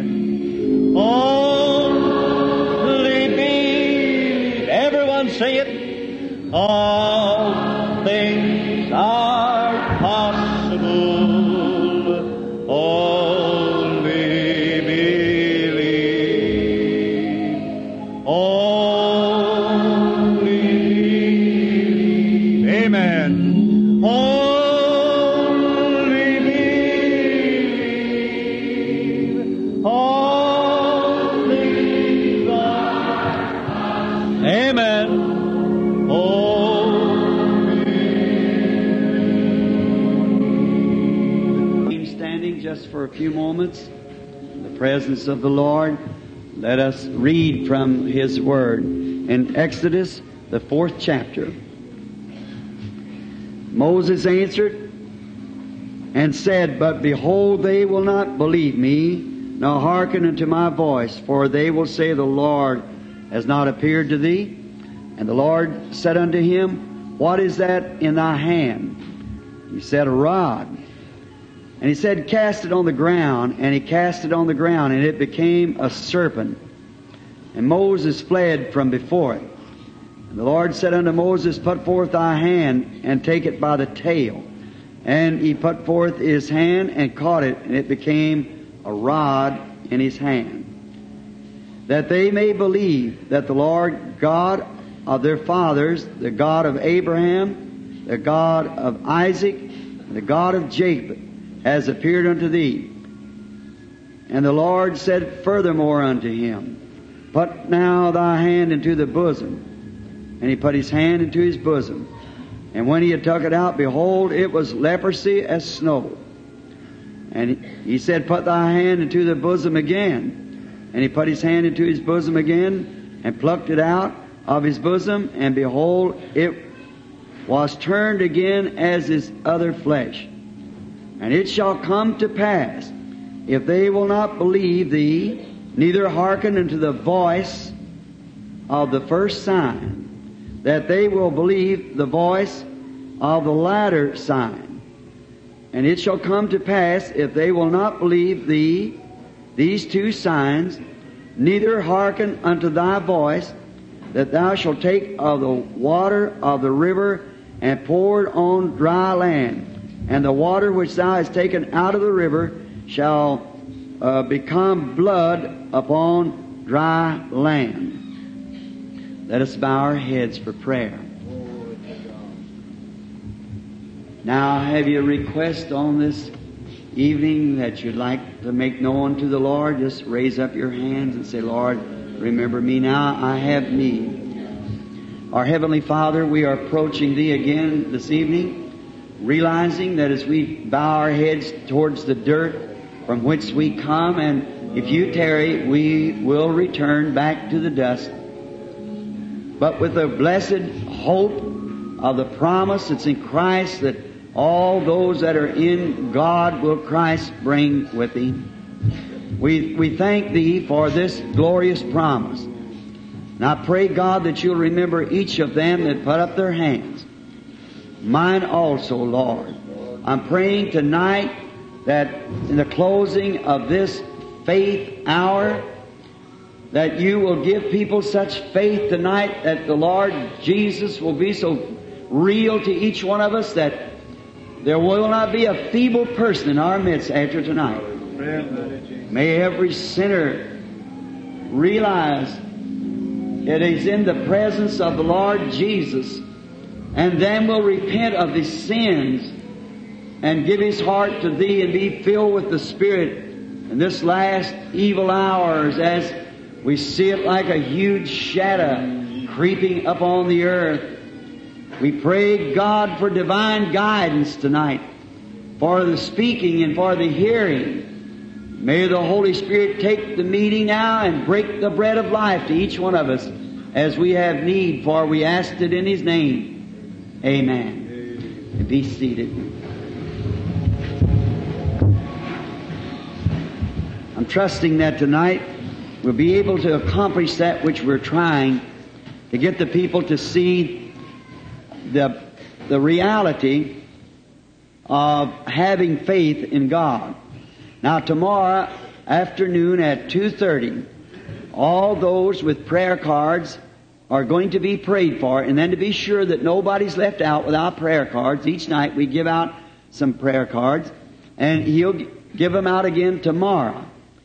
Only believe. Everyone sing it. All things are possible. Only believe. Only believe. Amen. Only believe. All things are. Amen. Just for a few moments, in the presence of the Lord, let us read from His Word. In Exodus, the 4th chapter, Moses answered and said, But behold, they will not believe me, nor hearken unto my voice, for they will say, The Lord has not appeared to thee. And the Lord said unto him, What is that in thy hand? He said, A rod. And he said, Cast it on the ground. And he cast it on the ground, and it became a serpent. And Moses fled from before it. And the Lord said unto Moses, Put forth thy hand, and take it by the tail. And he put forth his hand, and caught it, and it became a rod in his hand. That they may believe that the Lord God of their fathers, the God of Abraham, the God of Isaac, and the God of Jacob, has appeared unto thee. And the Lord said furthermore unto him, Put now thy hand into the bosom. And he put his hand into his bosom. And when he had took it out, behold, it was leprosy as snow. And he said, Put thy hand into the bosom again. And he put his hand into his bosom again, and plucked it out of his bosom. And behold, it was turned again as his other flesh. And it shall come to pass, if they will not believe thee, neither hearken unto the voice of the first sign, that they will believe the voice of the latter sign. And it shall come to pass, if they will not believe thee, these two signs, neither hearken unto thy voice, that thou shalt take of the water of the river, and pour it on dry land. And the water which thou hast taken out of the river shall become blood upon dry land. Let us bow our heads for prayer. Now, have you a request on this evening that you'd like to make known to the Lord? Just raise up your hands and say, Lord, remember me now. I have need. Our Heavenly Father, we are approaching Thee again this evening, realizing that as we bow our heads towards the dirt from which we come, and if you tarry, we will return back to the dust. But with the blessed hope of the promise that's in Christ, that all those that are in God will Christ bring with Him. We thank Thee for this glorious promise. And I pray, God, that You'll remember each of them that put up their hands. Mine also, Lord. I'm praying tonight that in the closing of this faith hour, that You will give people such faith tonight that the Lord Jesus will be so real to each one of us that there will not be a feeble person in our midst after tonight. May every sinner realize it is in the presence of the Lord Jesus, and then will repent of his sins and give his heart to Thee and be filled with the Spirit in this last evil hours, as we see it like a huge shadow creeping up on the earth. We pray, God, for divine guidance tonight, for the speaking and for the hearing. May the Holy Spirit take the meeting now and break the bread of life to each one of us as we have need, for we asked it in His name. Amen. And be seated. I'm trusting that tonight we'll be able to accomplish that which we're trying, to get the people to see the reality of having faith in God. Now tomorrow afternoon at 2:30. All those with prayer cards are going to be prayed for, and then to be sure that nobody's left out without prayer cards, each night we give out some prayer cards, and he'll give them out again tomorrow,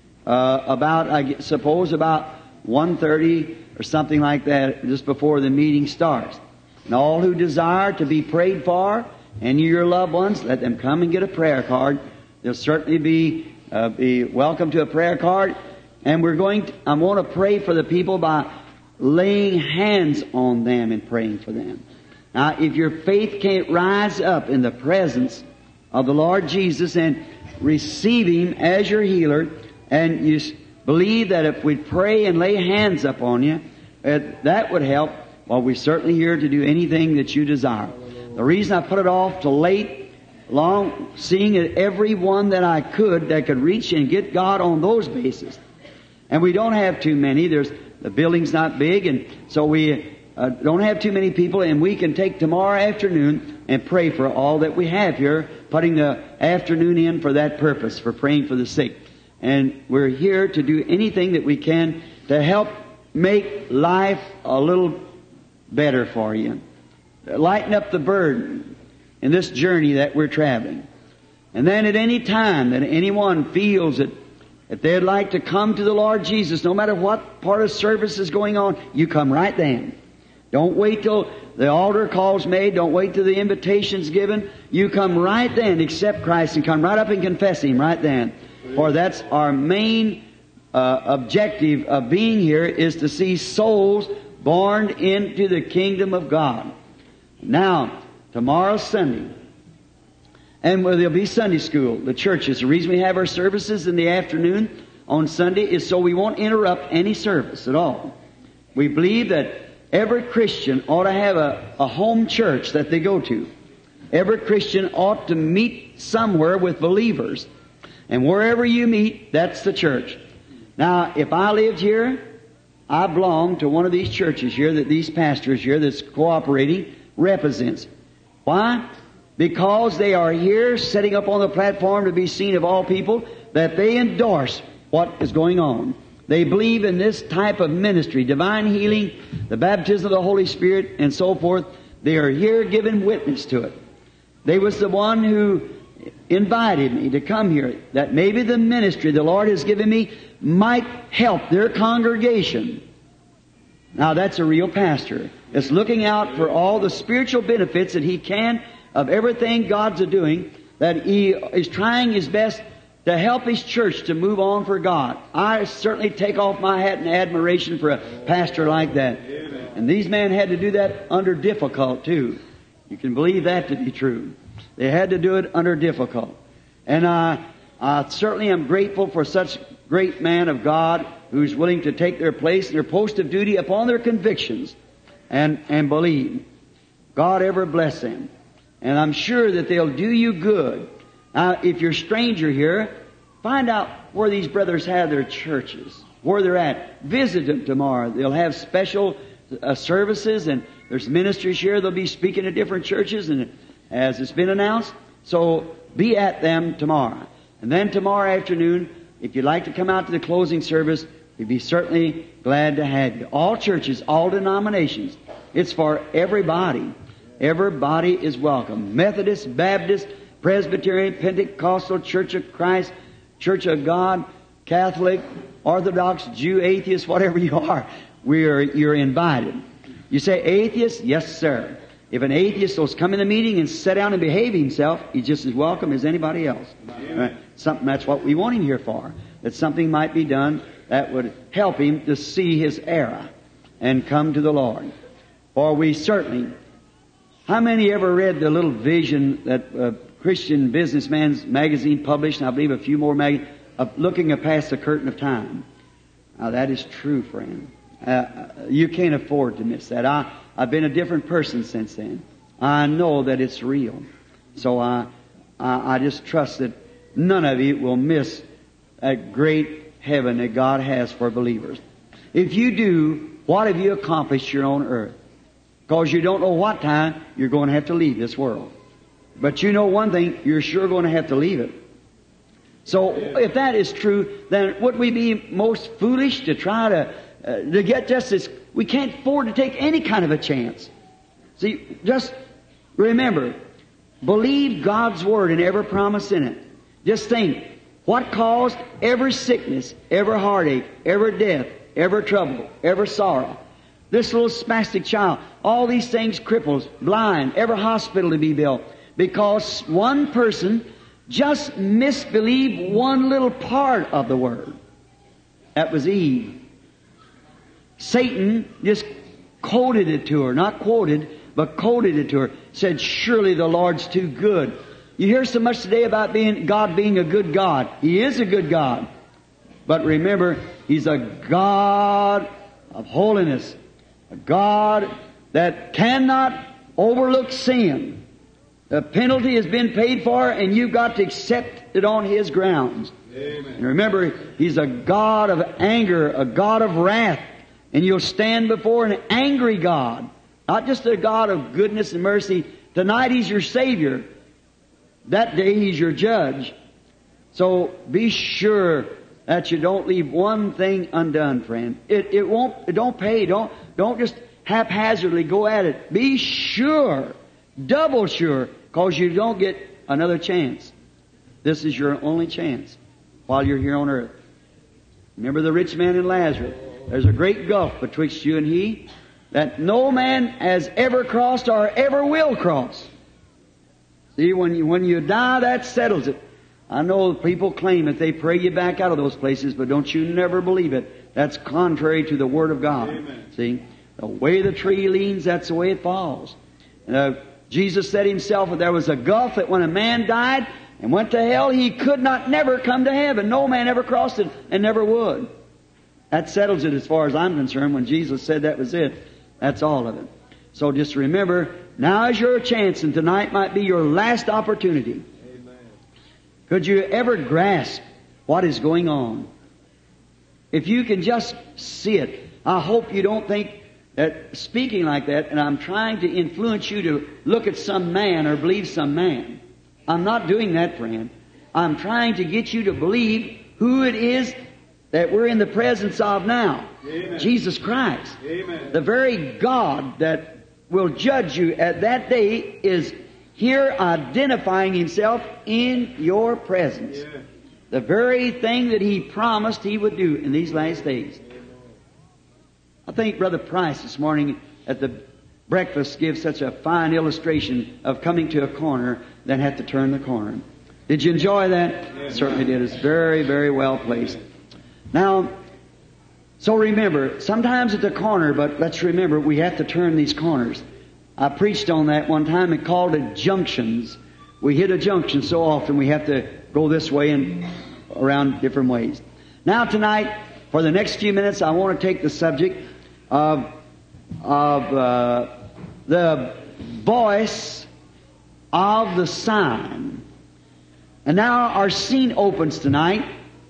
about, I suppose, about 1:30 or something like that, just before the meeting starts. And all who desire to be prayed for, and your loved ones, let them come and get a prayer card. They'll certainly be welcome to a prayer card. And I want to pray for the people by laying hands on them and praying for them. Now, if your faith can't rise up in the presence of the Lord Jesus and receive Him as your healer, and you believe that if we pray and lay hands upon you, that would help, well, we're certainly here to do anything that you desire. The reason I put it off till late, seeing every one that I could that could reach and get God on those bases. And we don't have too many. The building's not big, and so we don't have too many people, and we can take tomorrow afternoon and pray for all that we have here, putting the afternoon in for that purpose, for praying for the sick. And we're here to do anything that we can to help make life a little better for you. Lighten up the burden in this journey that we're traveling. And then at any time that anyone feels that if they'd like to come to the Lord Jesus, no matter what part of service is going on, you come right then. Don't wait till the altar call's made. Don't wait till the invitation's given. You come right then, accept Christ, and come right up and confess Him right then. For that's our main objective of being here, is to see souls born into the kingdom of God. Now, tomorrow's Sunday. And there'll be Sunday school, the churches. The reason we have our services in the afternoon on Sunday is so we won't interrupt any service at all. We believe that every Christian ought to have a home church that they go to. Every Christian ought to meet somewhere with believers. And wherever you meet, that's the church. Now, if I lived here, I belong to one of these churches here that these pastors here that's cooperating represents. Why? Because they are here setting up on the platform to be seen of all people, that they endorse what is going on. They believe in this type of ministry, divine healing, the baptism of the Holy Spirit, and so forth. They are here giving witness to it. They was the one who invited me to come here, that maybe the ministry the Lord has given me might help their congregation. Now that's a real pastor. It's looking out for all the spiritual benefits that he can of everything God's doing, that he is trying his best to help his church to move on for God. I certainly take off my hat in admiration for a pastor like that. Amen. And these men had to do that under difficult too. You can believe that to be true. They had to do it under difficult. And I certainly am grateful for such great man of God who's willing to take their place and their post of duty upon their convictions and believe. God ever bless them. And I'm sure that they'll do you good. Now, if you're a stranger here, find out where these brothers have their churches, where they're at. Visit them tomorrow. They'll have special services, and there's ministers here. They'll be speaking at different churches, and as it's been announced. So be at them tomorrow. And then tomorrow afternoon, if you'd like to come out to the closing service, we'd be certainly glad to have you. All churches, all denominations. It's for everybody. Everybody is welcome. Methodist, Baptist, Presbyterian, Pentecostal, Church of Christ, Church of God, Catholic, Orthodox, Jew, atheist, whatever you are, you're invited. You say atheist? Yes, sir. If an atheist will come in the meeting and sit down and behave himself, he's just as welcome as anybody else. Right? That's what we want him here for. That something might be done that would help him to see his error and come to the Lord. For we certainly... How many ever read the little vision that Christian Businessman's magazine published, and I believe a few more magazines, of looking past the curtain of time? Now that is true, friend. You can't afford to miss that. I've been a different person since then. I know that it's real. So I just trust that none of you will miss that great heaven that God has for believers. If you do, what have you accomplished here on earth? Because you don't know what time you're going to have to leave this world. But you know one thing, you're sure going to have to leave it. So if that is true, then would we be most foolish to try to get just this? We can't afford to take any kind of a chance. See, just remember, believe God's Word and every promise in it. Just think, what caused every sickness, every heartache, every death, every trouble, every sorrow? This little spastic child, all these things, cripples, blind, every hospital to be built, because one person just misbelieved one little part of the Word. That was Eve. Satan just quoted it to her, not quoted, but quoted it to her. Said, surely the Lord's too good. You hear so much today about God being a good God. He is a good God. But remember, He's a God of holiness. A God that cannot overlook sin. The penalty has been paid for, and you've got to accept it on His grounds. Amen. And remember, He's a God of anger, a God of wrath. And you'll stand before an angry God. Not just a God of goodness and mercy. Tonight He's your Savior. That day He's your judge. So be sure that you don't leave one thing undone, friend. It don't pay. Don't just haphazardly go at it. Be sure, double sure, because you don't get another chance. This is your only chance while you're here on earth. Remember the rich man and Lazarus. There's a great gulf betwixt you and he that no man has ever crossed or ever will cross. See, when you die, that settles it. I know people claim that they pray you back out of those places, but don't you never believe it. That's contrary to the Word of God. Amen. See, the way the tree leans, that's the way it falls. Jesus said Himself that there was a gulf that when a man died and went to hell, he could not never come to heaven. No man ever crossed it and never would. That settles it as far as I'm concerned. When Jesus said that was it, that's all of it. So just remember, now is your chance, and tonight might be your last opportunity. Amen. Could you ever grasp what is going on? If you can just see it, I hope you don't think that speaking like that, and I'm trying to influence you to look at some man or believe some man. I'm not doing that, friend. I'm trying to get you to believe who it is that we're in the presence of now. Amen. Jesus Christ. Amen. The very God that will judge you at that day is here identifying Himself in your presence. Yeah. The very thing that He promised He would do in these last days. I think Brother Price this morning at the breakfast gives such a fine illustration of coming to a corner, then have to turn the corner. Did you enjoy that? Yeah. Certainly did. It's very, very well placed. Now, so remember, sometimes at the corner, but let's remember, we have to turn these corners. I preached on that one time and called it junctions. We hit a junction so often we have to go this way and around different ways. Now tonight, for the next few minutes, I want to take the subject of the voice of the sign. And now our scene opens tonight.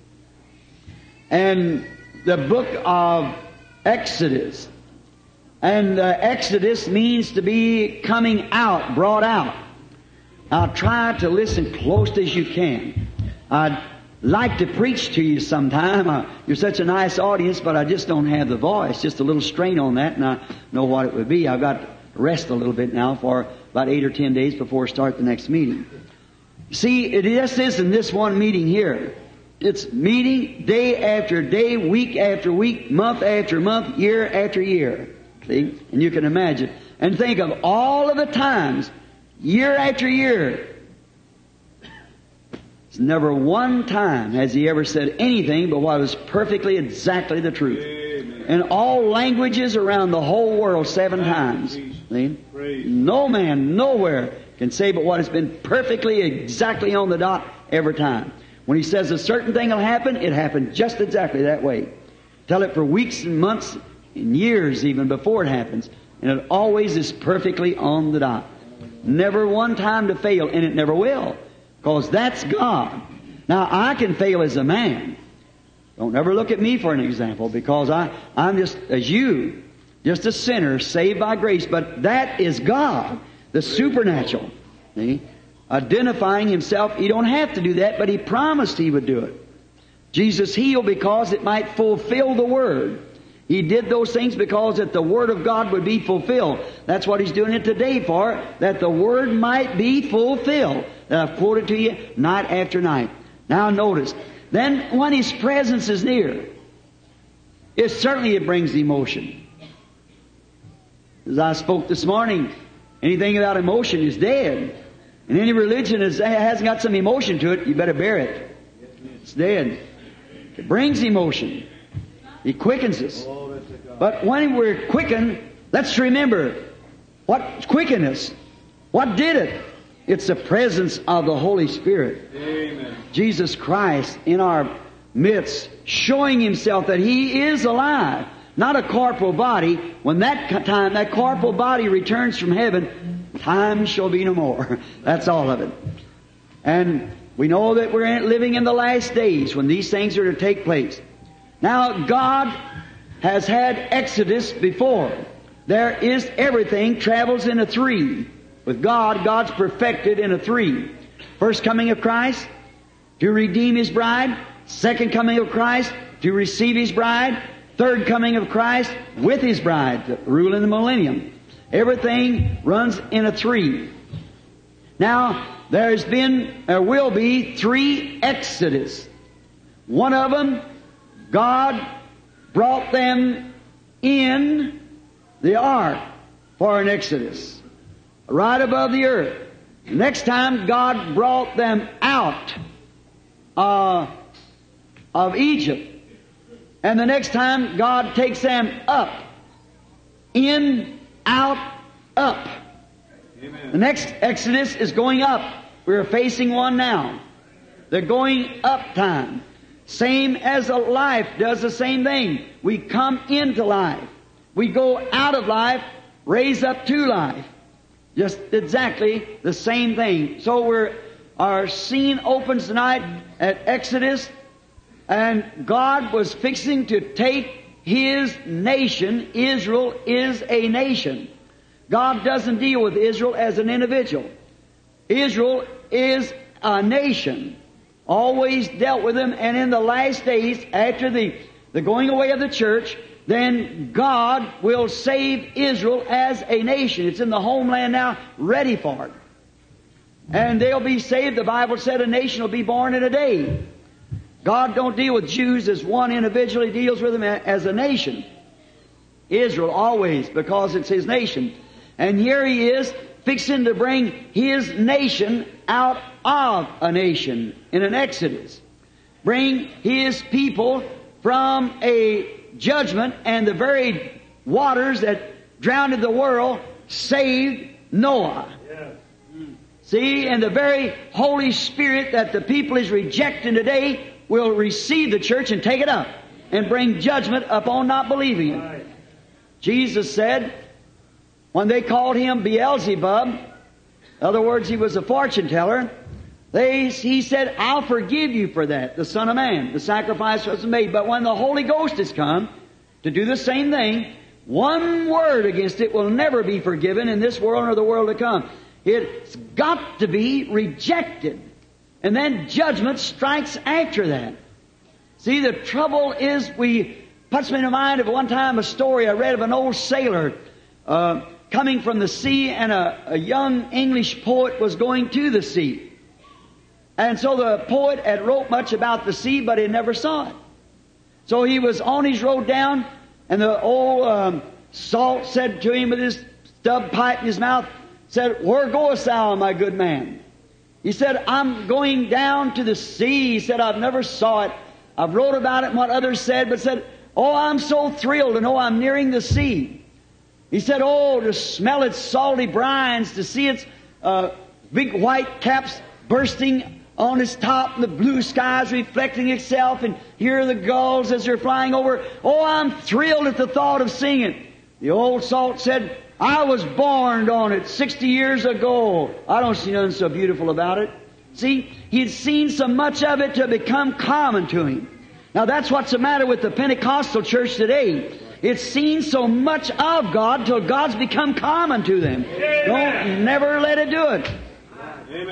And the book of Exodus. And Exodus means to be coming out, brought out. Now try to listen close as you can. I'd like to preach to you sometime. You're such a nice audience, but I just don't have the voice. Just a little strain on that, and I know what it would be. I've got to rest a little bit now for about 8 or 10 days before I start the next meeting. See, it just isn't this one meeting here. It's meeting day after day, week after week, month after month, year after year. See? And you can imagine. And think of all of the times, year after year. It's never one time has He ever said anything but what was perfectly exactly the truth. Amen. In all languages around the whole world 7 times. See? No man, nowhere can say but what has been perfectly exactly on the dot every time. When He says a certain thing will happen, it happened just exactly that way. Tell it for weeks and months and years even before it happens. And it always is perfectly on the dot. Never one time to fail, and it never will. Because that's God. Now, I can fail as a man. Don't ever look at me for an example, because I'm just, as you, just a sinner saved by grace. But that is God, the supernatural. See? identifying Himself. He don't have to do that, but He promised He would do it. Jesus healed because it might fulfill the Word. He did those things because that the Word of God would be fulfilled. That's what He's doing it today for, that the Word might be fulfilled. That I've quoted to you night after night. Now notice, then when His presence is near, it brings emotion. As I spoke this morning, anything without emotion is dead. And any religion that hasn't got some emotion to it, you better bear it. It's dead. It brings emotion. He quickens us. But when we're quickened, let's remember what quickened us. What did it? It's the presence of the Holy Spirit. Amen. Jesus Christ in our midst, showing Himself that He is alive. Not a corporal body. When that corporal body returns from heaven, time shall be no more. That's all of it. And we know that we're living in the last days when these things are to take place. Now, God has had Exodus before. There is everything travels in a three. With God, God's perfected in a three. First coming of Christ to redeem His bride. Second coming of Christ to receive His bride. Third coming of Christ with His bride to rule in the millennium. Everything runs in a three. Now, there will be 3 Exodus. One of them, God brought them in the ark for an Exodus, right above the earth. Next time, God brought them out of Egypt. And the next time, God takes them up. In, out, up. Amen. The next Exodus is going up. We're facing one now. The going up time. Same as a life does the same thing. We come into life. We go out of life, raise up to life. Just exactly the same thing. So our scene opens tonight at Exodus, and God was fixing to take His nation. Israel is a nation. God doesn't deal with Israel as an individual. Israel is a nation. Always dealt with them, and in the last days, after the going away of the church, then God will save Israel as a nation. It's in the homeland now, ready for it. And they'll be saved. The Bible said a nation will be born in a day. God don't deal with Jews as one individual. He deals with them as a nation. Israel always, because it's His nation. And here He is, fixing to bring His nation out of a nation in an Exodus. Bring His people from a judgment, and the very waters that drowned the world saved Noah. Yes. See, and the very Holy Spirit that the people is rejecting today will receive the church and take it up and bring judgment upon not believing it. Right. Jesus said, when they called Him Beelzebub, in other words, He was a fortune teller, He said, I'll forgive you for that, the Son of Man. The sacrifice was made. But when the Holy Ghost has come to do the same thing, one word against it will never be forgiven in this world or the world to come. It's got to be rejected. And then judgment strikes after that. See, the trouble is, puts me in mind of one time a story I read of an old sailor coming from the sea, and a young English poet was going to the sea. And so the poet had wrote much about the sea, but he never saw it. So he was on his road down, and the old salt said to him with his stub pipe in his mouth, said, "Where goest thou, my good man?" He said, "I'm going down to the sea." He said, "I've never saw it. I've wrote about it and what others said, but said, oh, I'm so thrilled to know I'm nearing the sea." He said, "Oh, to smell its salty brines, to see its big white caps bursting on its top and the blue skies reflecting itself, and hear the gulls as they're flying over. Oh, I'm thrilled at the thought of seeing it." The old salt said, "I was born on it 60 years ago. I don't see nothing so beautiful about it." See, he'd seen so much of it to become common to him. Now that's what's the matter with the Pentecostal church today. It's seen so much of God till God's become common to them. Don't never let it do it. Amen.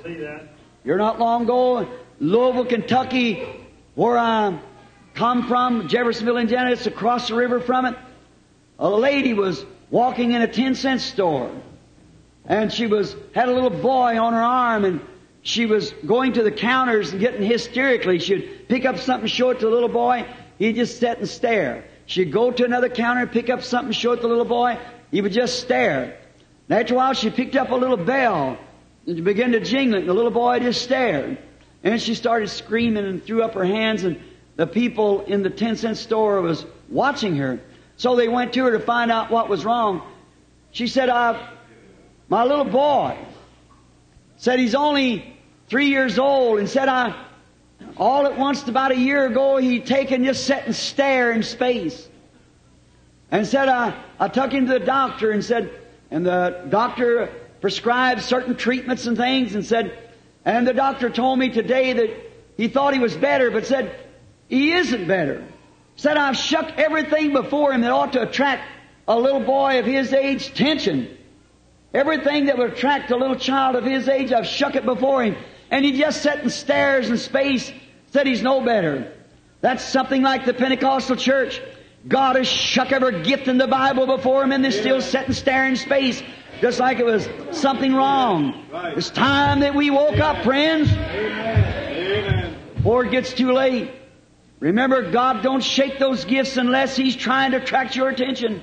You're not long ago, Louisville, Kentucky, where I come from, Jeffersonville, Indiana, it's across the river from it. A lady was walking in a 10-cent store, and she had a little boy on her arm, and she was going to the counters and getting hysterically. She'd pick up something, show it to the little boy. He'd just sit and stare. She'd go to another counter and pick up something, show it to the little boy. He would just stare. And after a while, she picked up a little bell and began to jingle it, and the little boy just stared. And she started screaming and threw up her hands, and the people in the 10-cent store was watching her. So they went to her to find out what was wrong. She said, my little boy said he's only 3 years old, and said all at once about a year ago he'd taken just sit and stare in space. And said I took him to the doctor and the doctor prescribed certain treatments and things and the doctor told me today that he thought he was better, but said he isn't better. Said I've shook everything before him that ought to attract a little boy of his age attention. Everything that would attract a little child of his age, I've shook it before him. And he just sat and stares in space, said he's no better. That's something like the Pentecostal church. God has shook every gift in the Bible before him, and they're still sitting staring in space, just like it was something wrong. It's time that we woke up, friends, before it gets too late. Remember, God don't shake those gifts unless He's trying to attract your attention.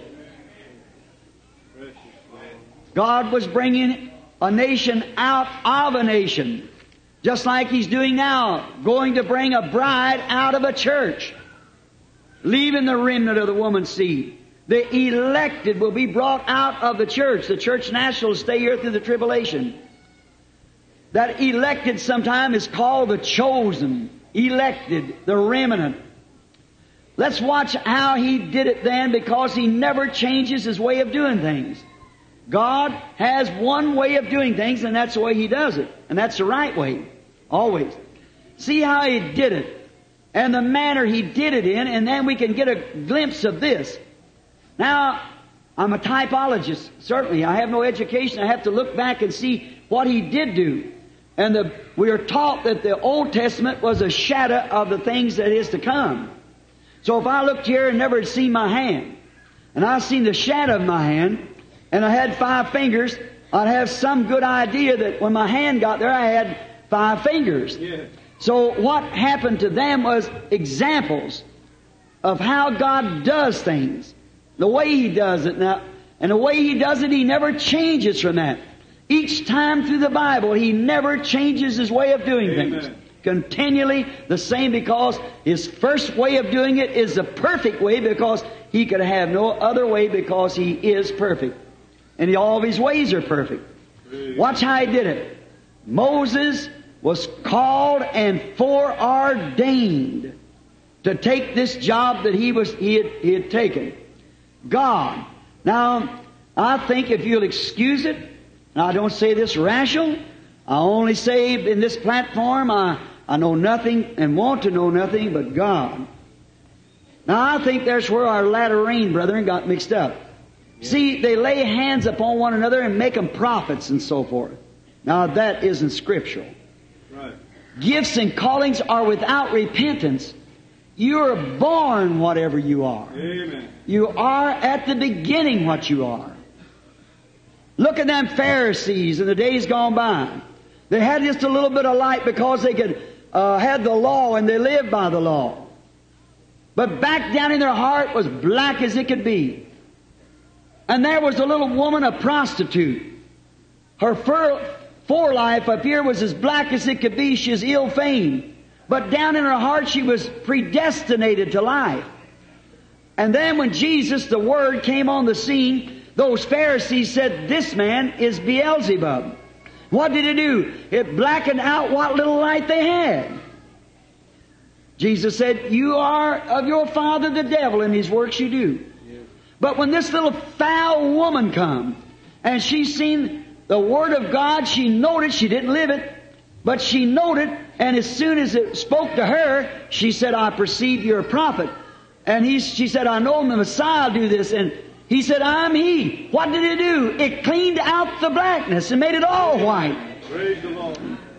God was bringing a nation out of a nation, just like He's doing now, going to bring a bride out of a church, leaving the remnant of the woman's seed. The elected will be brought out of the church. The church national will stay here through the tribulation. That elected sometime is called the chosen, elected, the remnant. Let's watch how He did it then, because He never changes His way of doing things. God has one way of doing things, and that's the way He does it. And that's the right way. Always. See how He did it, and the manner He did it in, and then we can get a glimpse of this. Now, I'm a typologist, certainly. I have no education. I have to look back and see what He did do. And we are taught that the Old Testament was a shadow of the things that is to come. So if I looked here and never had seen my hand, and I seen the shadow of my hand, and I had 5 fingers, I'd have some good idea that when my hand got there, I had 5 fingers. Yeah. So what happened to them was examples of how God does things. The way He does it now. And the way He does it, He never changes from that. Each time through the Bible, He never changes His way of doing things. Continually the same, because His first way of doing it is the perfect way, because He could have no other way, because He is perfect. And all of His ways are perfect. Watch how He did it. Moses was called and foreordained to take this job that he had taken. God. Now, I think if you'll excuse it, and I don't say this rational, I only say in this platform, I know nothing and want to know nothing but God. Now, I think that's where our latter rain brethren got mixed up. See, they lay hands upon one another and make them prophets and so forth. Now, that isn't scriptural. Right. Gifts and callings are without repentance. You're born whatever you are. Amen. You are at the beginning what you are. Look at them Pharisees in the days gone by. They had just a little bit of light because they could had the law and they lived by the law. But back down in their heart was black as it could be. And there was a little woman, a prostitute. Her forelife up here was as black as it could be. She was ill-famed. But down in her heart she was predestinated to life. And then when Jesus, the Word, came on the scene, those Pharisees said, "This man is Beelzebub." What did it do? It blackened out what little light they had. Jesus said, "You are of your father the devil, and his works you do." Yeah. But when this little foul woman come, and she seen the Word of God, she noted, she didn't live it, but she noted, and as soon as it spoke to her, she said, "I perceive you're a prophet." And she said, "I know the Messiah will do this." And he said, "I'm He." What did it do? It cleaned out the blackness and made it all white. Praise the Lord.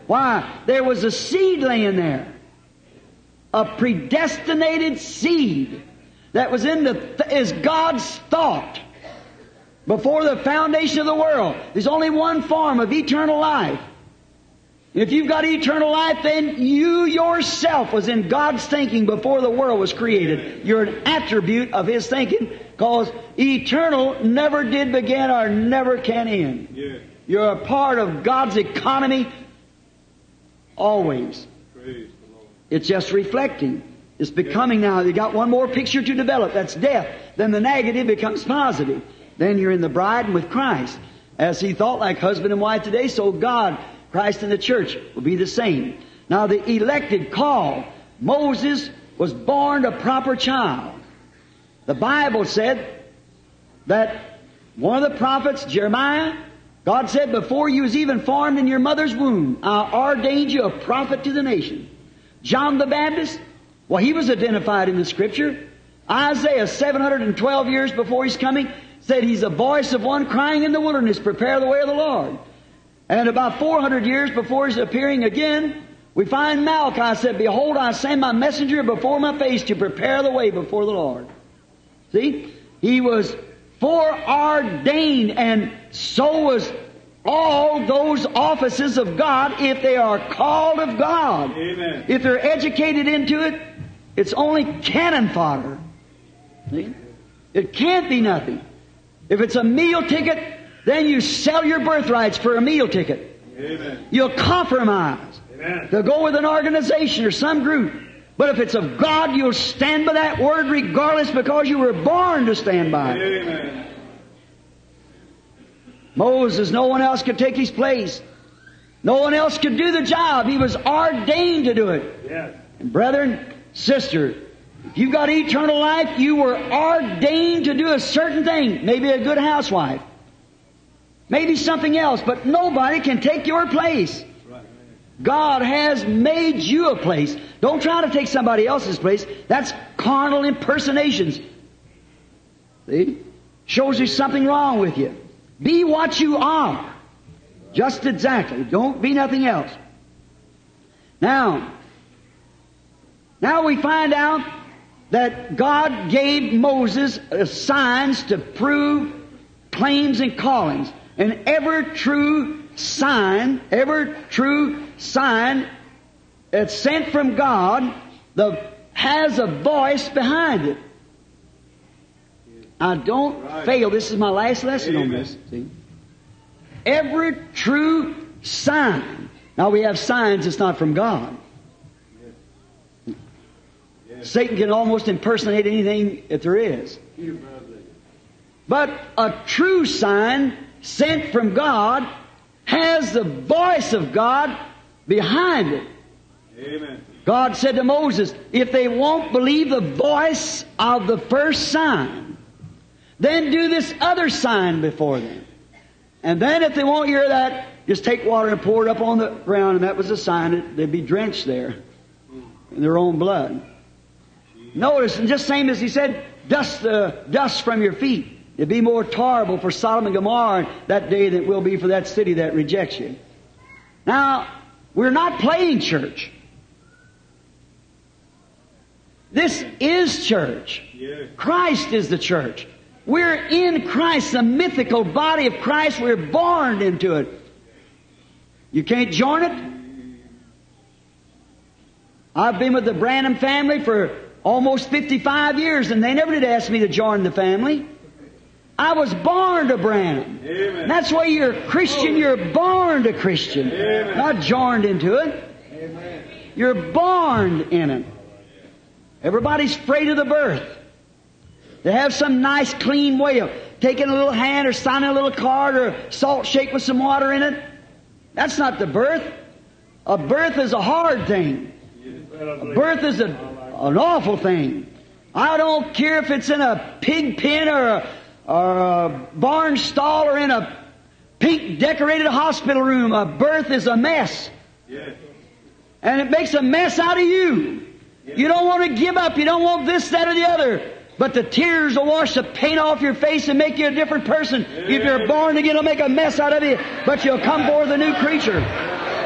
Why? There was a seed laying there. A predestinated seed that was is God's thought before the foundation of the world. There's only one form of eternal life. If you've got eternal life, then you yourself was in God's thinking before the world was created. You're an attribute of His thinking, because eternal never did begin or never can end. Yeah. You're a part of God's economy always. Praise the Lord. It's just reflecting. It's becoming now. You got one more picture to develop. That's death. Then the negative becomes positive. Then you're in the bride and with Christ. As He thought like husband and wife today, so God, Christ and the church will be the same. Now the elected call. Moses was born a proper child. The Bible said that one of the prophets, Jeremiah, God said, before you was even formed in your mother's womb, I ordained you a prophet to the nation. John the Baptist, well, he was identified in the Scripture. Isaiah, 712 years before His coming, said He's the voice of one crying in the wilderness, prepare the way of the Lord. And about 400 years before His appearing again, we find Malachi said, behold, I send my messenger before my face to prepare the way before the Lord. See? He was foreordained, and so was all those offices of God if they are called of God. Amen. If they're educated into it, it's only cannon fodder. See? It can't be nothing. If it's a meal ticket, then you sell your birthrights for a meal ticket. Amen. You'll compromise. Amen. To go with an organization or some group. But if it's of God, you'll stand by that word regardless, because you were born to stand by it. Amen. Moses, no one else could take his place. No one else could do the job. He was ordained to do it. Yes. And brethren, sister, if you've got eternal life, you were ordained to do a certain thing. Maybe a good housewife. Maybe something else. But nobody can take your place. God has made you a place. Don't try to take somebody else's place. That's carnal impersonations. See? Shows there's something wrong with you. Be what you are. Just exactly. Don't be nothing else. Now we find out that God gave Moses signs to prove claims and callings. And every true sign that's sent from God has a voice behind it. I don't fail. This is my last lesson on this. See? Every true sign. Now we have signs that's not from God. Satan can almost impersonate anything that there is. But a true sign sent from God has the voice of God behind it. Amen. God said to Moses, if they won't believe the voice of the first sign, then do this other sign before them. And then if they won't hear that, just take water and pour it up on the ground, and that was a sign that they'd be drenched there in their own blood. Notice, and just same as He said, dust from your feet. It'd be more terrible for Sodom and Gomorrah that day than it will be for that city that rejects you. Now, we're not playing church. This is church. Yeah. Christ is the church. We're in Christ, the mythical body of Christ. We're born into it. You can't join it? I've been with the Branham family for almost 55 years, and they never did ask me to join the family. I was born to Branham. Amen. That's why you're a Christian. You're born to Christian. Amen. Not joined into it. Amen. You're born in it. Everybody's afraid of the birth. They have some nice clean way of taking a little hand or signing a little card or a salt shake with some water in it. That's not the birth. A birth is a hard thing. A birth is an awful thing. I don't care if it's in a pig pen or a barn stall or in a pink decorated hospital room. A birth is a mess. Yeah. And it makes a mess out of you. Yeah. You don't want to give up. You don't want this, that, or the other. But the tears will wash the paint off your face and make you a different person. Yeah. If you're born again, it'll make a mess out of you. But you'll come forth a new creature.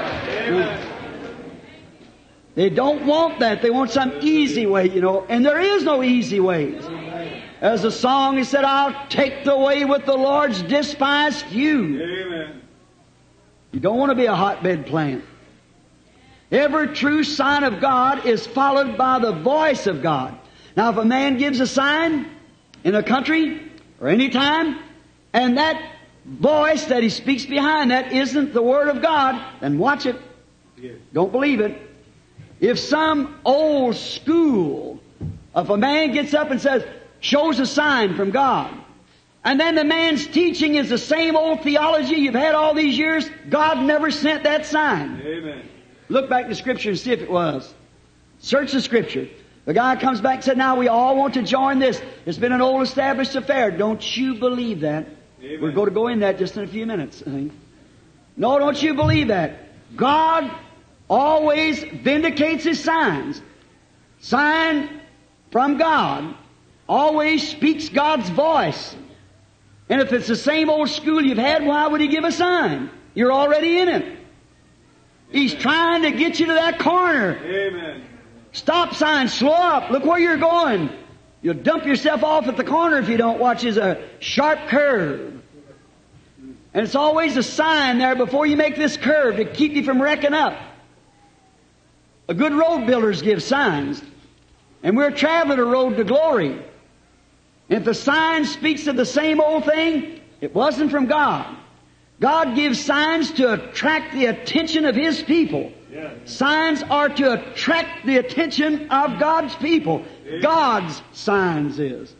They don't want that. They want some easy way, you know. And there is no easy ways. As the song he said, I'll take the way with the Lord's despised few. Amen. You don't want to be a hotbed plant. Every true sign of God is followed by the voice of God. Now if a man gives a sign in a country or any time, and that voice that he speaks behind that isn't the Word of God, then watch it. Don't believe it. If some old school, if a man gets up and says, shows a sign from God, and then the man's teaching is the same old theology you've had all these years, God never sent that sign. Amen. Look back in the Scripture and see if it was. Search the Scripture. The guy comes back and said, now we all want to join this. It's been an old established affair. Don't you believe that? Amen. We're going to go in that just in a few minutes, I think. No, don't you believe that? God always vindicates His signs. Sign from God always speaks God's voice. And if it's the same old school you've had, why would He give a sign? You're already in it. He's trying to get you to that corner. Amen. Stop sign, slow up, look where you're going. You'll dump yourself off at the corner if you don't watch. It's a sharp curve. And it's always a sign there before you make this curve to keep you from wrecking up. A good road builders give signs. And we're traveling a road to glory. If the sign speaks of the same old thing, it wasn't from God. God gives signs to attract the attention of His people. Yes. Signs are to attract the attention of God's people. Amen. God's signs is.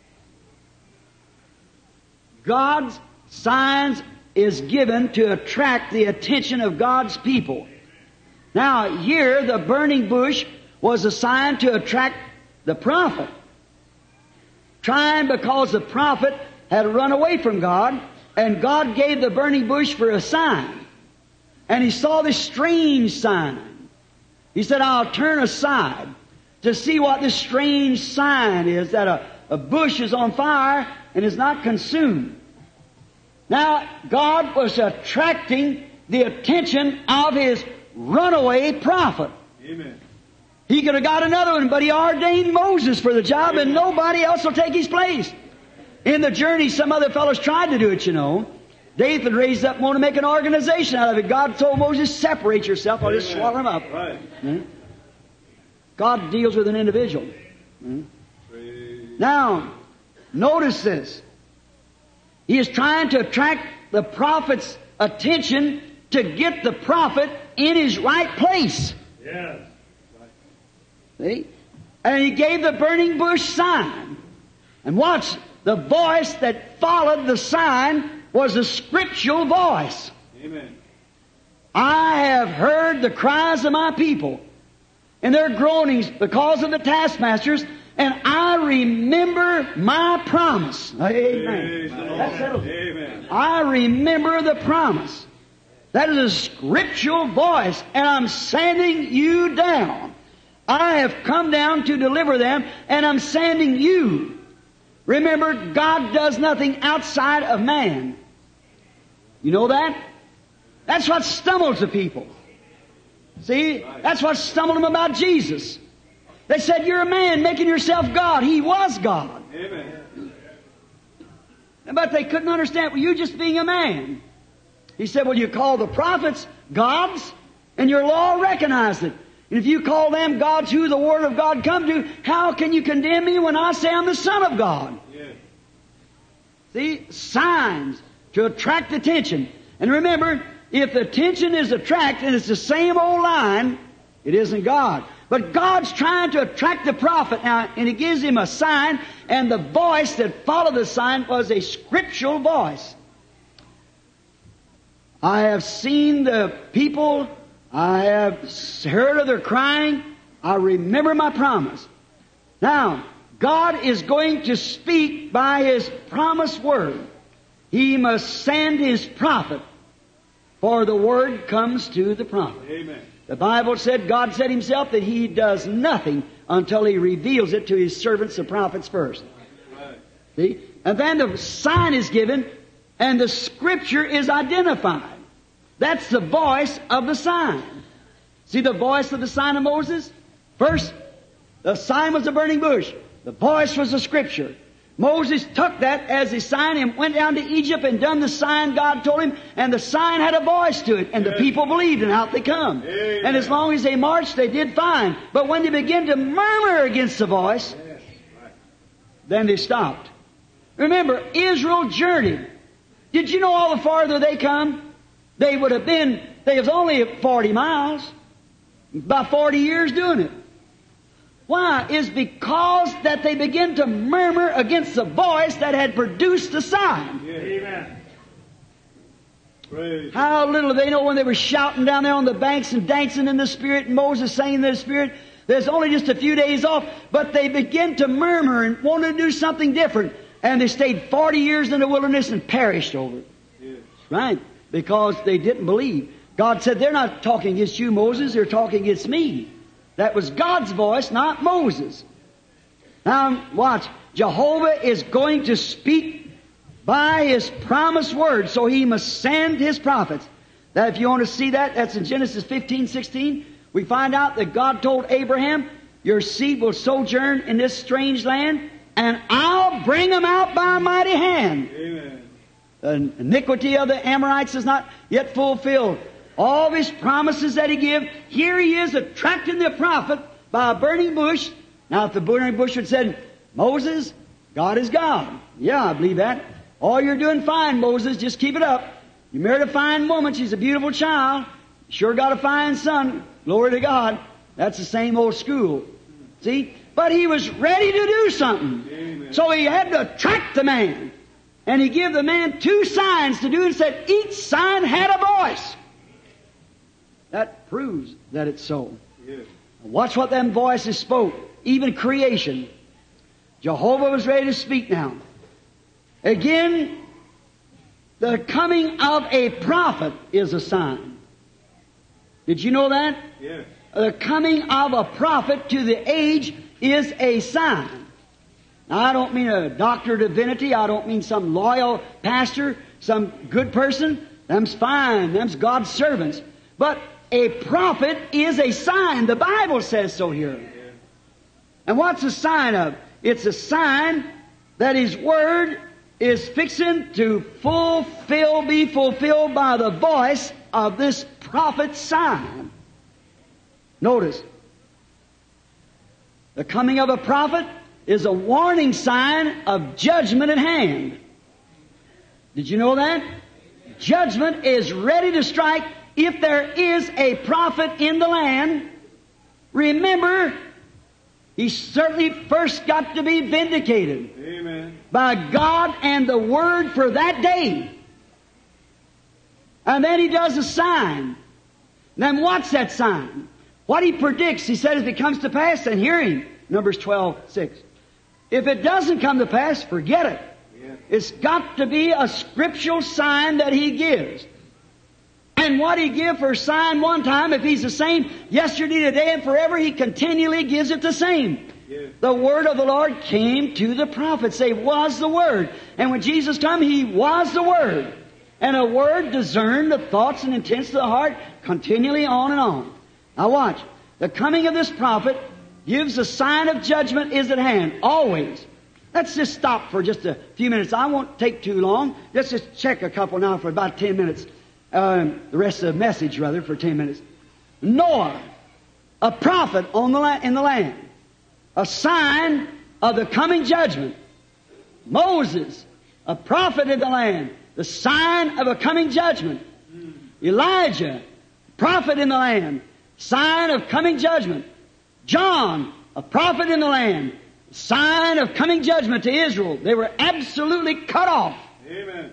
God's signs is given to attract the attention of God's people. Now, here, the burning bush was a sign to attract the prophet. Trying because the prophet had run away from God, and God gave the burning bush for a sign. And he saw this strange sign. He said, I'll turn aside to see what this strange sign is, that a bush is on fire and is not consumed. Now, God was attracting the attention of His runaway prophet. Amen. He could have got another one, but He ordained Moses for the job, and nobody else will take his place. In the journey, some other fellows tried to do it, you know. David raised up and wanted to make an organization out of it. God told Moses, separate yourself, I'll just swallow him up. Right. God deals with an individual. Now, notice this. He is trying to attract the prophet's attention to get the prophet in his right place. Yes. See? And He gave the burning bush sign. And watch, the voice that followed the sign was a scriptural voice. Amen. I have heard the cries of my people and their groanings because of the taskmasters, and I remember my promise. Amen. That's settled. Amen. I remember the promise. That is a scriptural voice, and I'm sending you down. I have come down to deliver them, and I'm sending you. Remember, God does nothing outside of man. You know that? That's what stumbles the people. See? That's what stumbled them about Jesus. They said, you're a man making yourself God. He was God. Amen. But they couldn't understand, well, you just being a man. He said, well, you call the prophets gods, and your law recognized it. And if you call them gods who the Word of God come to, how can you condemn me when I say I'm the Son of God? Yes. See? Signs to attract attention. And remember, if the attention is attracted and it's the same old line, it isn't God. But God's trying to attract the prophet now, and He gives him a sign, and the voice that followed the sign was a scriptural voice. I have seen the people, I have heard of their crying, I remember my promise. Now, God is going to speak by His promised word. He must send His prophet, for the word comes to the prophet. Amen. The Bible said, God said Himself that He does nothing until He reveals it to His servants, the prophets, first. Right. See? And then the sign is given, and the Scripture is identified. That's the voice of the sign. See the voice of the sign of Moses? First, the sign was a burning bush. The voice was the Scripture. Moses took that as his sign and went down to Egypt and done the sign God told him, and the sign had a voice to it, and the people believed, and out they come. Amen. And as long as they marched, they did fine. But when they began to murmur against the voice, then they stopped. Remember, Israel journeyed. Did you know all the farther they come? They was only 40 miles. About 40 years doing it. Why? Is because that they begin to murmur against the voice that had produced the sign. Amen. Praise. How little they know when they were shouting down there on the banks and dancing in the Spirit, and Moses sang in the Spirit. There's only just a few days off, but they begin to murmur and want to do something different. And they stayed 40 years in the wilderness and perished over it. Yes. Right? Because they didn't believe. God said, they're not talking against you, Moses, they're talking against me. That was God's voice, not Moses. Now, watch. Jehovah is going to speak by His promised word, so He must send His prophets. That if you want to see that, that's in Genesis 15:16. We find out that God told Abraham, your seed will sojourn in this strange land, and I'll bring them out by a mighty hand. Amen. The iniquity of the Amorites is not yet fulfilled. All His promises that He gave, here He is attracting the prophet by a burning bush. Now if the burning bush had said, Moses, God is God. Yeah, I believe that. Oh, you're doing fine, Moses, just keep it up. You married a fine woman, she's a beautiful child. Sure got a fine son. Glory to God. That's the same old school. See? But he was ready to do something. Amen. So he had to attract the man. And he gave the man 2 signs to do and said each sign had a voice. That proves that it's so. Yes. Watch what them voices spoke. Even creation. Jehovah was ready to speak now. Again, the coming of a prophet is a sign. Did you know that? Yes. The coming of a prophet to the age is a sign. Now, I don't mean a doctor of divinity. I don't mean some loyal pastor, some good person. Them's fine. Them's God's servants. But a prophet is a sign. The Bible says so here. And what's a sign of? It's a sign that His Word is fixing to be fulfilled by the voice of this prophet's sign. Notice, the coming of a prophet is a warning sign of judgment at hand. Did you know that? Judgment is ready to strike if there is a prophet in the land. Remember, he certainly first got to be vindicated. Amen. By God and the Word for that day. And then He does a sign. Then what's that sign? What He predicts, He said, if it comes to pass, then hear Him. Numbers 12:6. If it doesn't come to pass, forget it. Yes. It's got to be a scriptural sign that He gives. And what He give for a sign one time, if He's the same yesterday, today, and forever, He continually gives it the same. Yes. The word of the Lord came to the prophets. They was the Word. And when Jesus come, He was the Word. And a word discerned the thoughts and intents of the heart continually on and on. Now watch. The coming of this prophet gives a sign of judgment is at hand. Always. Let's just stop for just a few minutes. I won't take too long. Let's just check a couple now for about 10 minutes. The rest of the message, rather, for 10 minutes. Noah, a prophet in the land. A sign of the coming judgment. Moses, a prophet in the land. The sign of a coming judgment. Elijah, prophet in the land. Sign of coming judgment. John, a prophet in the land. Sign of coming judgment to Israel. They were absolutely cut off. Amen.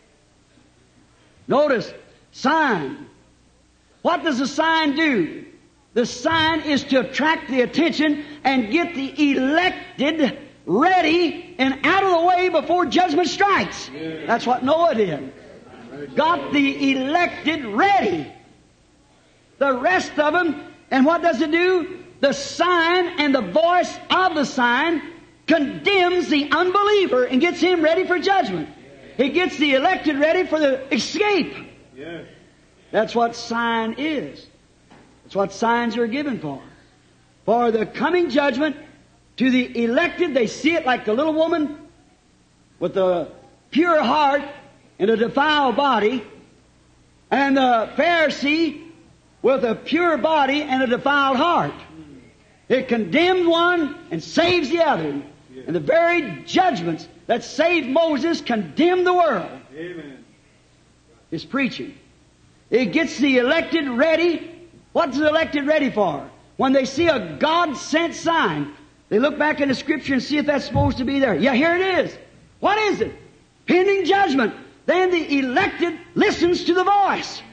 Notice, sign. What does the sign do? The sign is to attract the attention and get the elected ready and out of the way before judgment strikes. Yeah. That's what Noah did. Got the elected ready. The rest of them, and what does it do? The sign and the voice of the sign condemns the unbeliever and gets him ready for judgment. It gets the elected ready for the escape. Yes. That's what sign is. That's what signs are given for. For the coming judgment to the elected, they see it like the little woman with a pure heart and a defiled body, and the Pharisee with a pure body and a defiled heart. It condemns one and saves the other. And the very judgments that saved Moses condemn the world. Amen. His preaching. It gets the elected ready. What's the elected ready for? When they see a God-sent sign, they look back in the Scripture and see if that's supposed to be there. Yeah, here it is. What is it? Pending judgment. Then the elected listens to the voice.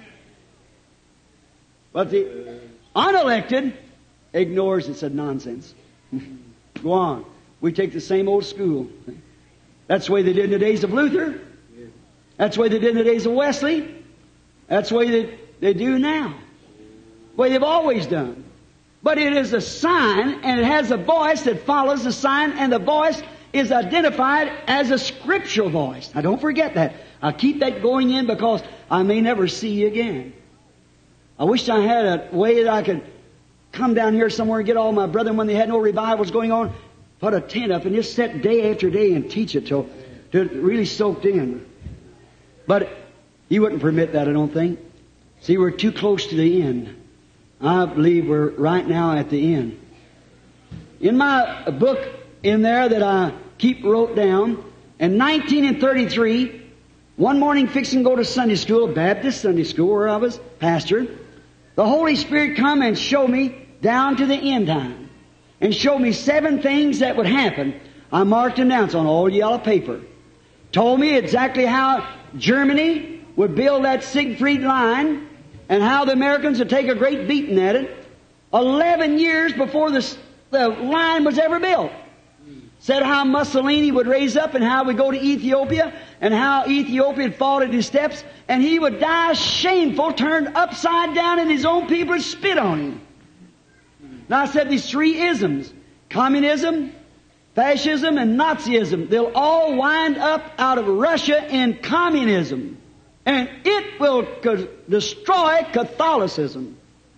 But the unelected ignores it, said nonsense. Go on. We take the same old school. That's the way they did in the days of Luther. That's the way they did in the days of Wesley. That's the way they do now. The way they've always done. But it is a sign, and it has a voice that follows the sign, and the voice is identified as a scriptural voice. Now don't forget that. I'll keep that going in because I may never see you again. I wish I had a way that I could come down here somewhere and get all my brethren when they had no revivals going on, put a tent up and just sit day after day and teach it till it really soaked in. But He wouldn't permit that, I don't think. See, we're too close to the end. I believe we're right now at the end. In my book in there that I keep wrote down, in 1933, one morning fixing to go to Sunday school, Baptist Sunday school where I was pastor, the Holy Spirit come and showed me down to the end time and showed me 7 things that would happen. I marked them down. It's on all yellow paper. Told me exactly how Germany would build that Siegfried line and how the Americans would take a great beating at it 11 years before the line was ever built. Said how Mussolini would raise up and how we'd go to Ethiopia and how Ethiopia had fallen at his steps and he would die shameful, turned upside down and his own people would spit on him. Now I said these 3 isms, communism, fascism, and Nazism, they'll all wind up out of Russia in communism. And it will destroy Catholicism.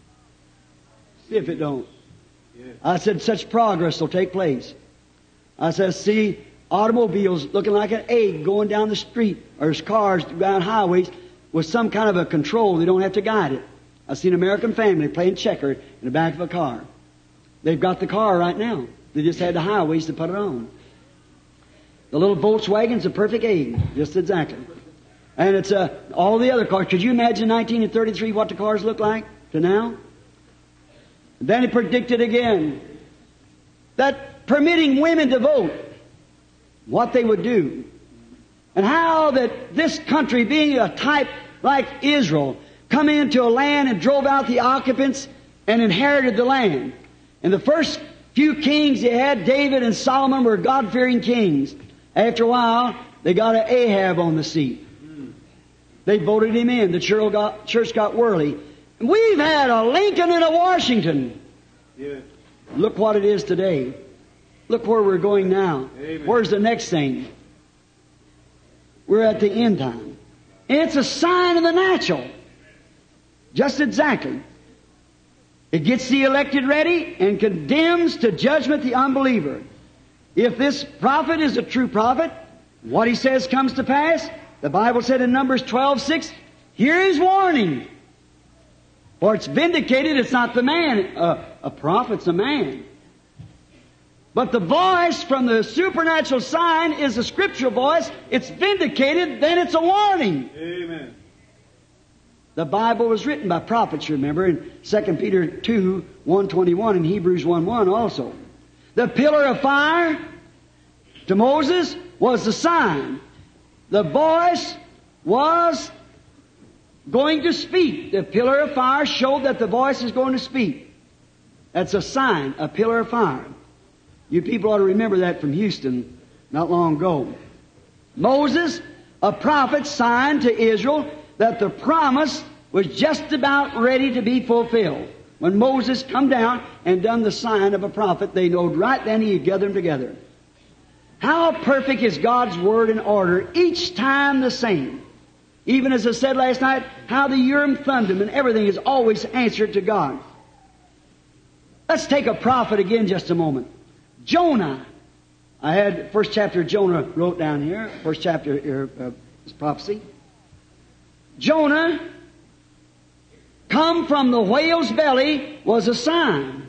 See if it don't. I said such progress will take place. I said, see automobiles looking like an egg going down the street, or there's cars down highways with some kind of a control. They don't have to guide it. I've seen an American family playing checker in the back of a car. They've got the car right now. They just had the highways to put it on. The little Volkswagen's a perfect egg, just exactly. And it's all the other cars. Could you imagine 1933 what the cars look like to now? Then he predicted again that permitting women to vote, what they would do. And how that this country, being a type like Israel, come into a land and drove out the occupants and inherited the land. And the first few kings they had, David and Solomon, were God-fearing kings. After a while, they got an Ahab on the seat. They voted him in. The church got whirly. And we've had a Lincoln and a Washington. Yeah. Look what it is today. Look where we're going now. Amen. Where's the next thing? We're at the end time. And it's a sign of the natural. Just exactly. It gets the elected ready and condemns to judgment the unbeliever. If this prophet is a true prophet, what he says comes to pass. The Bible said in Numbers 12:6, here is warning. For it's vindicated, it's not the man. A prophet's a man. But the voice from the supernatural sign is a scriptural voice. It's vindicated, then it's a warning. Amen. The Bible was written by prophets, you remember, in 2 Peter 2:1-21 and Hebrews 1:1 also. The pillar of fire to Moses was the sign. The voice was going to speak. The pillar of fire showed that the voice is going to speak. That's a sign, a pillar of fire. You people ought to remember that from Houston not long ago. Moses, a prophet, signed to Israel that the promise was just about ready to be fulfilled. When Moses come down and done the sign of a prophet, they knowed right then he'd gather them together. How perfect is God's Word and order, each time the same. Even as I said last night, how the Urim Thummim and everything is always answered to God. Let's take a prophet again just a moment. Jonah. I had first chapter of Jonah wrote down here. First chapter of this prophecy. Jonah, come from the whale's belly, was a sign.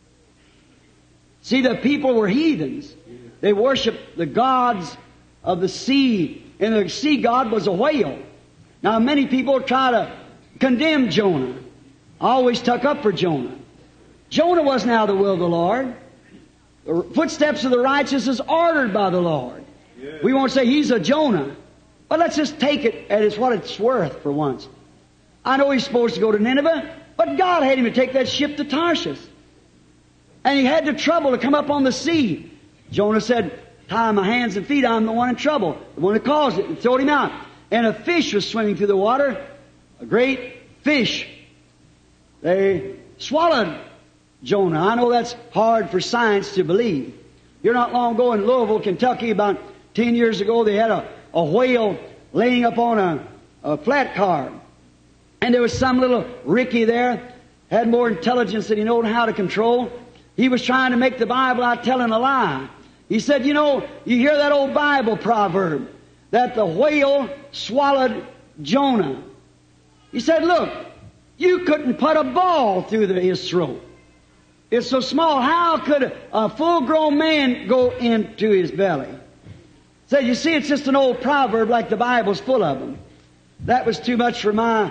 See, the people were heathens. They worshiped the gods of the sea, and the sea god was a whale. Now, many people try to condemn Jonah. I always tuck up for Jonah. Jonah wasn't out of the will of the Lord. The footsteps of the righteous is ordered by the Lord. Yeah. We won't say he's a Jonah, but let's just take it as what it's worth for once. I know he's supposed to go to Nineveh, but God had him to take that ship to Tarshish. And he had the trouble to come up on the sea. Jonah said, tie my hands and feet, I'm the one in trouble, the one that caused it, and throwed him out. And a fish was swimming through the water, a great fish. They swallowed Jonah. I know that's hard for science to believe. Here not long ago in Louisville, Kentucky, about 10 years ago, they had a whale laying up on a flat car. And there was some little Ricky there, had more intelligence than he knew how to control. He was trying to make the Bible out telling a lie. He said, you know, you hear that old Bible proverb that the whale swallowed Jonah. He said, look, you couldn't put a ball through his throat. It's so small. How could a full-grown man go into his belly? Said, you see, it's just an old proverb like the Bible's full of them. That was too much for my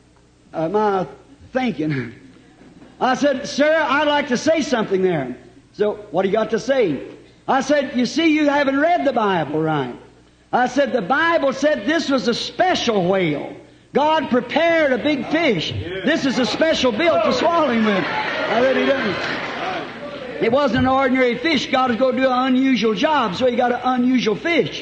thinking. I said, sir, I'd like to say something there. So, what do you got to say? I said, you see, you haven't read the Bible right. I said, the Bible said this was a special whale. God prepared a big fish. This is a special built to swallow him with. I really don't. It wasn't an ordinary fish. God was going to do an unusual job, so he got an unusual fish.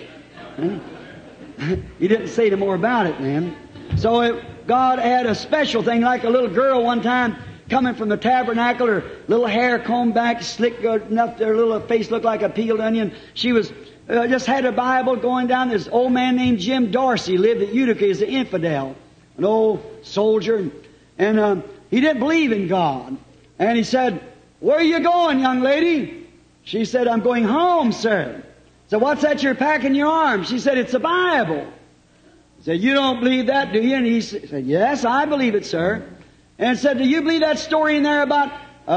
He didn't say no more about it, man. So God had a special thing, like a little girl one time coming from the tabernacle, her little hair combed back, slick enough, her little face looked like a peeled onion. She was just had a Bible going down. This old man named Jim Dorsey lived at Utica as an infidel, an old soldier, and he didn't believe in God. And he said, where are you going, young lady? She said, I'm going home, sir. So what's that you're packing in your arms? She said, it's a Bible. He said, you don't believe that, do you? And he said, yes, I believe it, sir. And said, do you believe that story in there about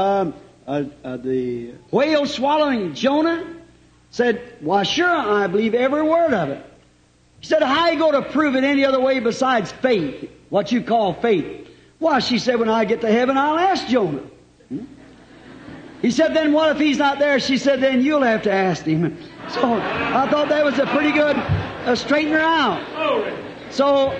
the whale swallowing Jonah? Said, why sure, I believe every word of it. He said, how are you going to prove it any other way besides faith? What you call faith. Why, she said, when I get to heaven, I'll ask Jonah. He said, then what if he's not there? She said, then you'll have to ask him. So I thought that was a pretty good straightener out. So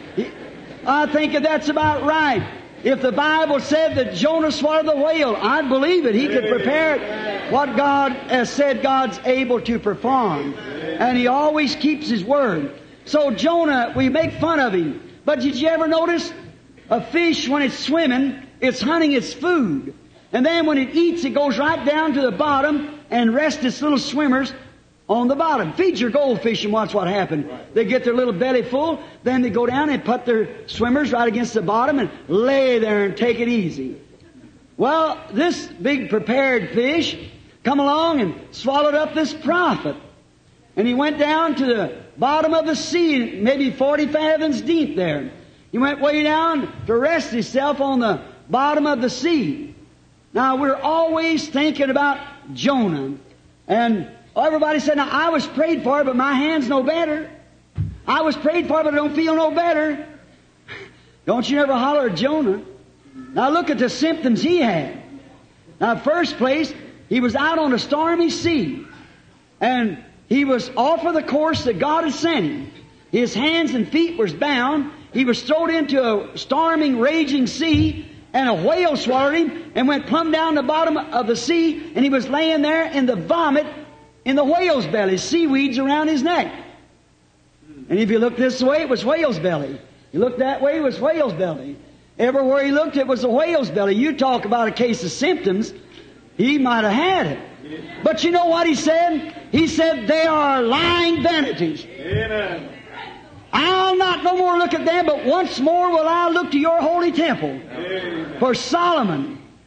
I think that's about right. If the Bible said that Jonah swallowed the whale, I'd believe it. He could prepare what God has said God's able to perform. And He always keeps His word. So Jonah, we make fun of him. But did you ever notice a fish, when it's swimming, it's hunting its food. And then when it eats, it goes right down to the bottom and rests its little swimmers on the bottom. Feed your goldfish and watch what happens. They get their little belly full, then they go down and put their swimmers right against the bottom and lay there and take it easy. Well, this big prepared fish come along and swallowed up this prophet. And he went down to the bottom of the sea, maybe 40 fathoms deep there. He went way down to rest himself on the bottom of the sea. Now, we're always thinking about Jonah. And everybody said, now, I was prayed for, but my hand's no better. I was prayed for, but I don't feel no better. Don't you ever holler at Jonah? Now, look at the symptoms he had. Now, first place, he was out on a stormy sea. And he was off of the course that God had sent him. His hands and feet were bound. He was thrown into a storming, raging sea. And a whale swallowed him and went plumb down the bottom of the sea. And he was laying there in the vomit in the whale's belly, seaweeds around his neck. And if you look this way, it was whale's belly. You look that way, it was whale's belly. Everywhere he looked, it was a whale's belly. You talk about a case of symptoms, he might have had it. But you know what he said? He said, they are lying vanities. Amen. I'll not no more look at them, but once more will I look to your holy temple. Amen. For Solomon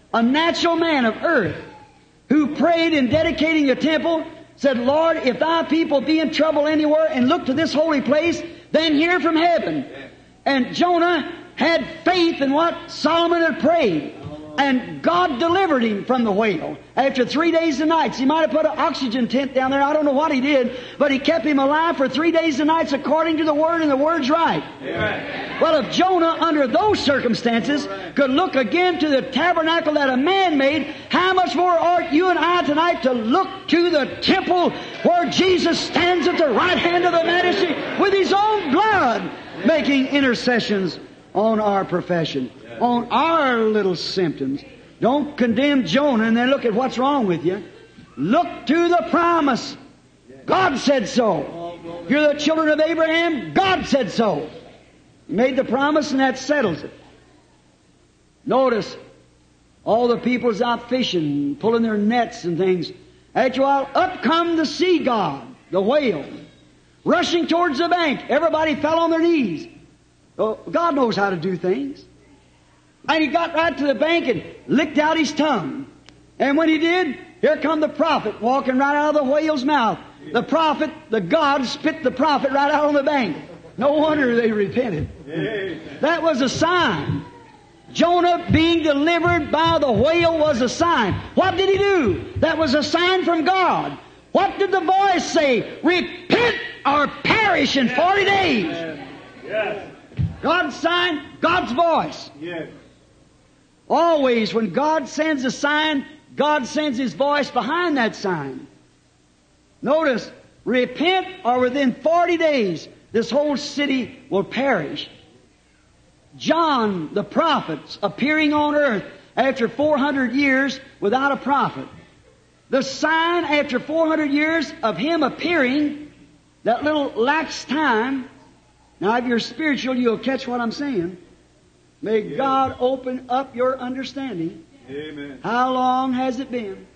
a natural man of earth, who prayed in dedicating a temple, said, Lord, if thy people be in trouble anywhere and look to this holy place, then hear from heaven. And Jonah had faith in what Solomon had prayed. And God delivered him from the whale. After 3 days and nights, he might have put an oxygen tent down there. I don't know what he did, but he kept him alive for 3 days and nights according to the Word, and the Word's right. Amen. Well, if Jonah, under those circumstances, could look again to the tabernacle that a man made, how much more ought you and I tonight to look to the temple where Jesus stands at the right hand of the Majesty with His own blood, making intercessions on our profession, on our little symptoms. Don't condemn Jonah and then look at what's wrong with you. Look to the promise. God said so. You're the children of Abraham. God said so. He made the promise, and that settles it. Notice, all the people's out fishing, pulling their nets and things. After a while, up come the sea god, the whale, rushing towards the bank. Everybody fell on their knees. Oh, God knows how to do things. And he got right to the bank and licked out his tongue. And when he did, here come the prophet walking right out of the whale's mouth. The prophet, the God, spit the prophet right out on the bank. No wonder they repented. That was a sign. Jonah being delivered by the whale was a sign. What did he do? That was a sign from God. What did the voice say? Repent or perish in 40 days. Yes. God's sign, God's voice. Yes. Always when God sends a sign, God sends His voice behind that sign. Notice, repent or within 40 days, this whole city will perish. John, the prophet, appearing on earth after 400 years without a prophet. The sign after 400 years of him appearing, that little lax time. Now, if you're spiritual, you'll catch what I'm saying. May God open up your understanding. Amen. How long has it been?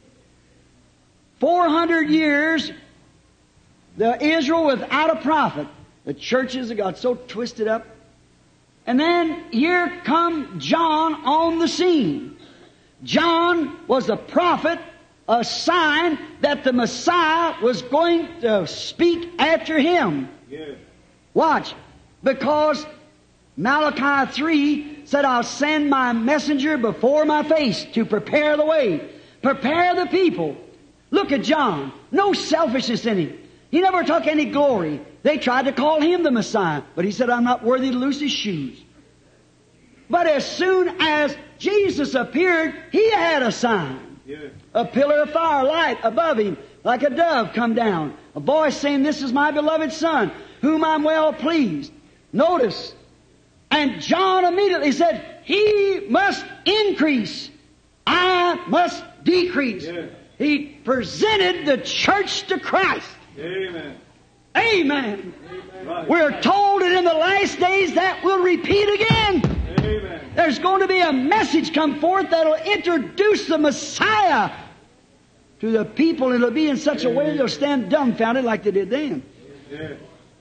400 years, the Israel without a prophet. The churches have got so twisted up. And then here come John on the scene. John was a prophet, a sign that the Messiah was going to speak after him. Yes. Watch. Because Malachi 3 said, I'll send my messenger before my face to prepare the way. Prepare the people. Look at John. No selfishness in him. He never took any glory. They tried to call him the Messiah, but he said, I'm not worthy to loose his shoes. But as soon as Jesus appeared, he had a sign. Yeah. A pillar of fire, light above him, like a dove come down. A voice saying, this is my beloved Son, whom I'm well pleased. Notice. And John immediately said, he must increase. I must decrease. Yeah. He presented the church to Christ. Amen. Amen. Amen. We're told that in the last days that will repeat again. Amen. There's going to be a message come forth that will introduce the Messiah to the people. It'll be in such a way they'll stand dumbfounded like they did then. Amen.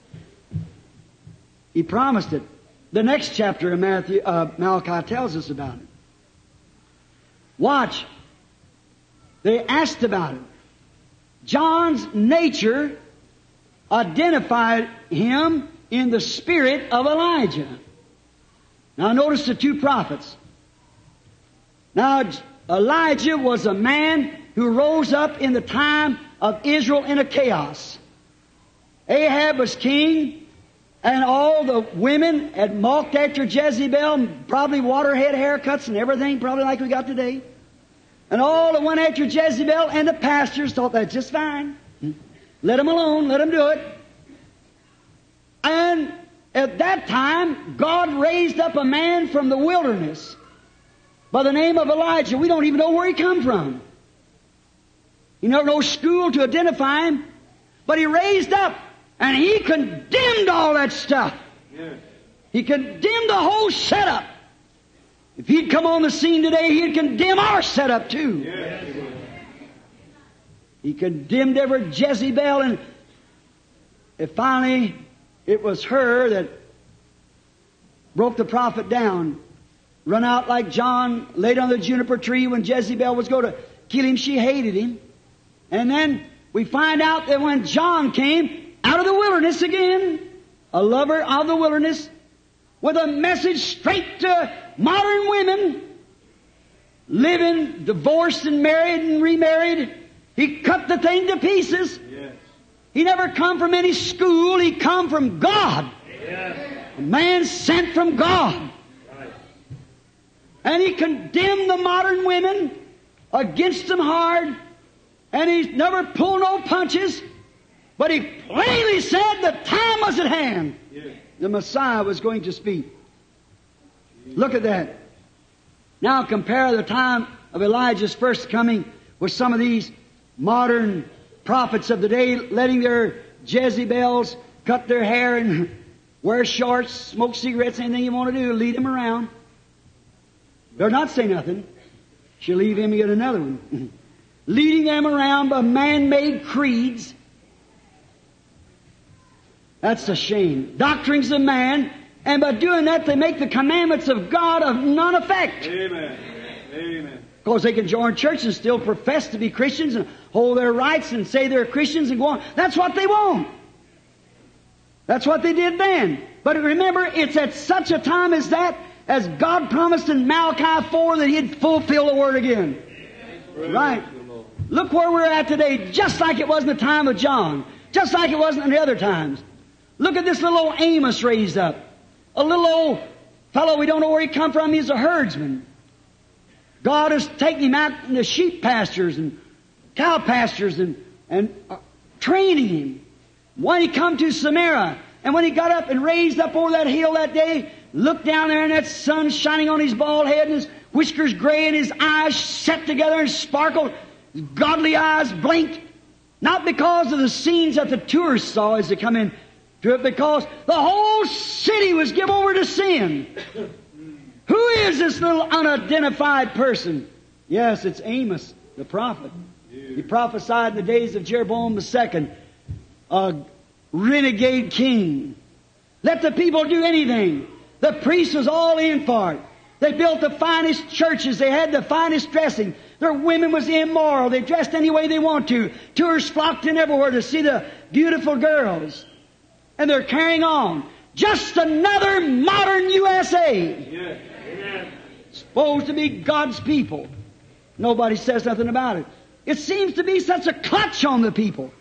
He promised it. The next chapter of Malachi tells us about it. Watch. They asked about it. John's nature identified him in the spirit of Elijah. Now notice the two prophets. Now Elijah was a man who rose up in the time of Israel in a chaos. Ahab was king, and all the women had mocked after Jezebel, probably waterhead haircuts and everything, probably like we got today. And all that went after Jezebel, and the pastors thought that's just fine. Let them alone, let them do it. And at that time, God raised up a man from the wilderness by the name of Elijah. We don't even know where he come from. You never know school to identify him. But he raised up, and he condemned all that stuff. Yeah. He condemned the whole setup. If he'd come on the scene today, he'd condemn our setup too. Yeah. He condemned every Jezebel, and finally it was her that broke the prophet down. run out like John laid on the juniper tree when Jezebel was going to kill him. She hated him. And then we find out that when John came out of the wilderness again, a lover of the wilderness, with a message straight to modern women, living, divorced and married and remarried, he cut the thing to pieces. Yes. He never come from any school. He come from God. Yes. A man sent from God. Right. And he condemned the modern women against them hard. And he never pulled no punches. But he plainly said the time was at hand. Yes. The Messiah was going to speak. Yes. Look at that. Now compare the time of Elijah's first coming with some of these modern prophets of the day, letting their Jezebels cut their hair and wear shorts, smoke cigarettes, anything you want to do, lead them around. They'll not say nothing. She'll leave him and get another one. Leading them around by man-made creeds. That's a shame. Doctrines of man, and by doing that they make the commandments of God of none effect. Amen. Amen. Because they can join churches and still profess to be Christians and hold their rights and say they're Christians and go on. That's what they want. That's what they did then. But remember, it's at such a time as that, as God promised in Malachi 4 that He'd fulfill the Word again. Right. Look where we're at today, just like it was in the time of John. Just like it wasn't in the other times. Look at this little old Amos raised up. A little old fellow, we don't know where he come from. He's a herdsman. God has taken him out in the sheep pastures and cow pastures and training him. When he come to Samaria, and when he got up and raised up over that hill that day, looked down there and that sun shining on his bald head and his whiskers gray and his eyes set together and sparkled, his godly eyes blinked. Not because of the scenes that the tourists saw as they come in to it, because the whole city was given over to sin. Who is this little unidentified person? Yes, it's Amos, the prophet. He prophesied in the days of Jeroboam II, a renegade king. Let the people do anything. The priest was all in for it. They built the finest churches. They had the finest dressing. Their women was immoral. They dressed any way they want to. Tourists flocked in everywhere to see the beautiful girls. And they're carrying on. Just another modern USA. Yes. Amen. Supposed to be God's people. Nobody says nothing about it. It seems to be such a clutch on the people.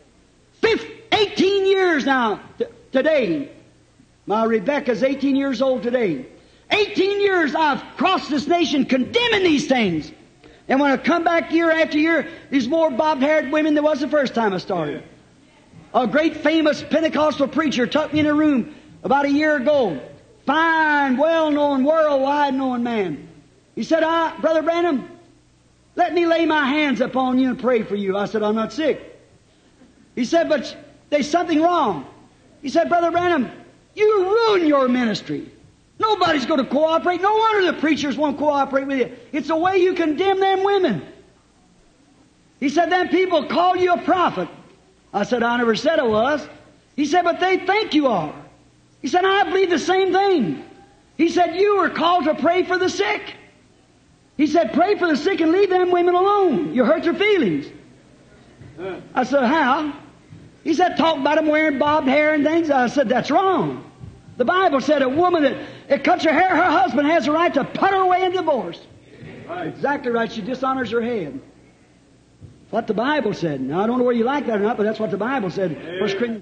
18 years now, today. My Rebecca's 18 years old today. 18 years I've crossed this nation condemning these things. And when I come back year after year, there's more bobbed-haired women than was the first time I started. A great famous Pentecostal preacher took me in a room about a year ago. Fine, well-known, worldwide known man. He said, Brother Branham, let me lay my hands upon you and pray for you. I said, I'm not sick. He said, but there's something wrong. He said, Brother Branham, you ruin your ministry. Nobody's going to cooperate. No wonder the preachers won't cooperate with you. It's the way you condemn them women. He said, then people call you a prophet. I said, I never said I was. He said, but they think you are. He said, I believe the same thing. He said, you were called to pray for the sick. He said, pray for the sick and leave them women alone. You hurt their feelings. I said, how? He said, talk about them wearing bobbed hair and things. I said, that's wrong. The Bible said a woman that cuts her hair, her husband has the right to put her away in divorce. Right. Exactly right. She dishonors her head. What the Bible said. Now, I don't know whether you like that or not, but that's what the Bible said. 1 Corinthians.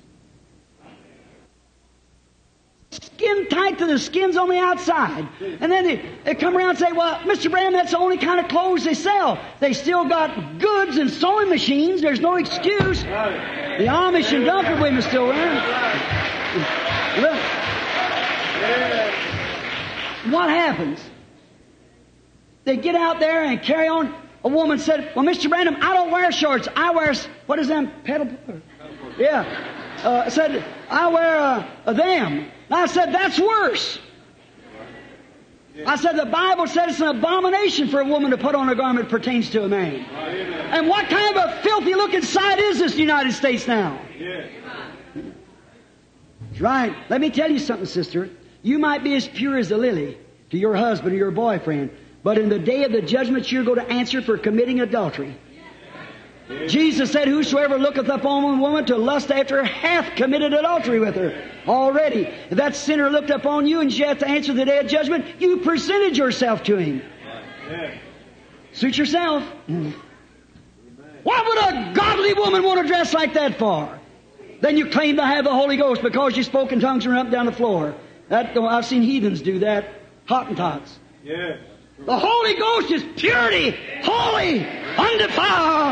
Skin tight to the skins on the outside. And then they come around and say, well, Mr. Branham, that's the only kind of clothes they sell. They still got goods and sewing machines. There's no excuse. The Amish and Dunford women still around. Look. What happens? They get out there and carry on. A woman said, well, Mr. Branham, I don't wear shorts. I wear, what is them? Pedal? Yeah. Said, I wear them. And I said, that's worse. I said, the Bible said it's an abomination for a woman to put on a garment that pertains to a man. And what kind of a filthy looking sight is this United States now? That's right. Let me tell you something, sister. You might be as pure as a lily. to your husband or your boyfriend. But in the day of the judgment, you're going to answer for committing adultery. Jesus said, whosoever looketh upon a woman to lust after her hath committed adultery with her already. If that sinner looked upon you and you have to answer the day of judgment, you presented yourself to him. Suit yourself. Why would a godly woman want to dress like that for? Then you claim to have the Holy Ghost because you spoke in tongues and ran up down the floor. I've seen heathens do that. Hottentots. Yes. The Holy Ghost is purity, holy, undefiled.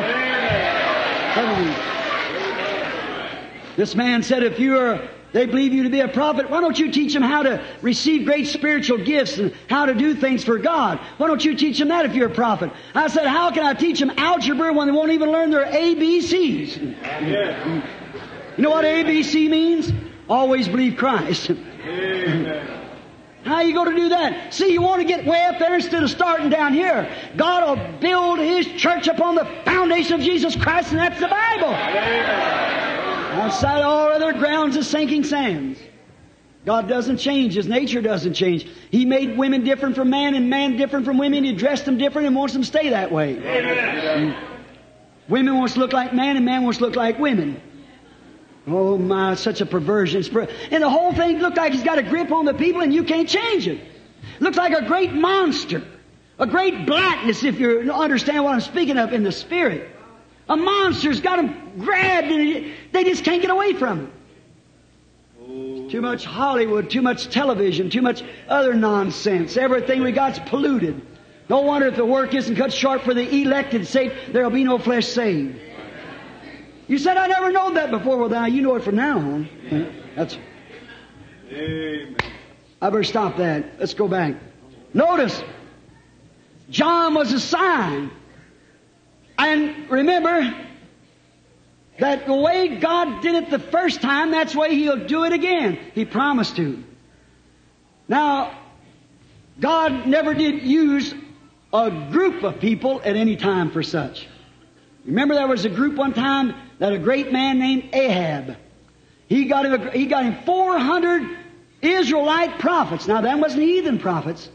This man said, if they believe you to be a prophet, why don't you teach them how to receive great spiritual gifts and how to do things for God? Why don't you teach them that if you're a prophet? I said, how can I teach them algebra when they won't even learn their ABCs? Yes. You know what ABC means? Always believe Christ. Amen. How are you going to do that? See, you want to get way up there instead of starting down here. God will build His church upon the foundation of Jesus Christ, and that's the Bible. Outside all other grounds is sinking sands. God doesn't change. His nature doesn't change. He made women different from man and man different from women. He dressed them different and wants them to stay that way. Women wants to look like man and man wants to look like women. Oh my, such a perversion. And the whole thing looked like he's got a grip on the people and you can't change it. Looks like a great monster. A great blackness, if you understand what I'm speaking of in the spirit. A monster's got them grabbed and they just can't get away from it. Too much Hollywood, too much television, too much other nonsense. Everything we got's polluted. No wonder if the work isn't cut short for the elected sake, there'll be no flesh saved. You said, I never known that before. Well, now you know it from now on. That's. Amen. I better stop that. Let's go back. Notice, John was a sign. And remember that the way God did it the first time, that's the way He'll do it again. He promised to. Now, God never did use a group of people at any time for such. Remember there was a group one time that a great man named Ahab. He got him 400 Israelite prophets. Now that wasn't heathen prophets.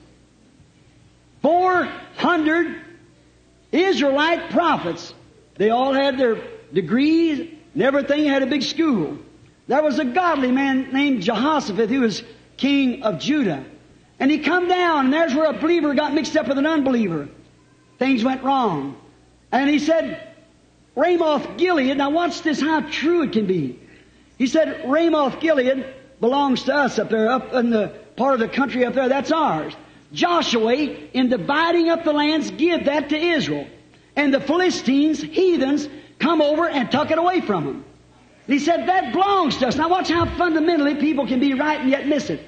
400 Israelite prophets. They all had their degrees and everything, had a big school. There was a godly man named Jehoshaphat who was king of Judah. And he come down and there's where a believer got mixed up with an unbeliever. Things went wrong. And he said, Ramoth Gilead, now watch this, how true it can be. He said, Ramoth Gilead belongs to us up there, up in the part of the country up there, that's ours. Joshua, in dividing up the lands, give that to Israel. And the Philistines, heathens, come over and took it away from them. And he said, that belongs to us. Now watch how fundamentally people can be right and yet miss it.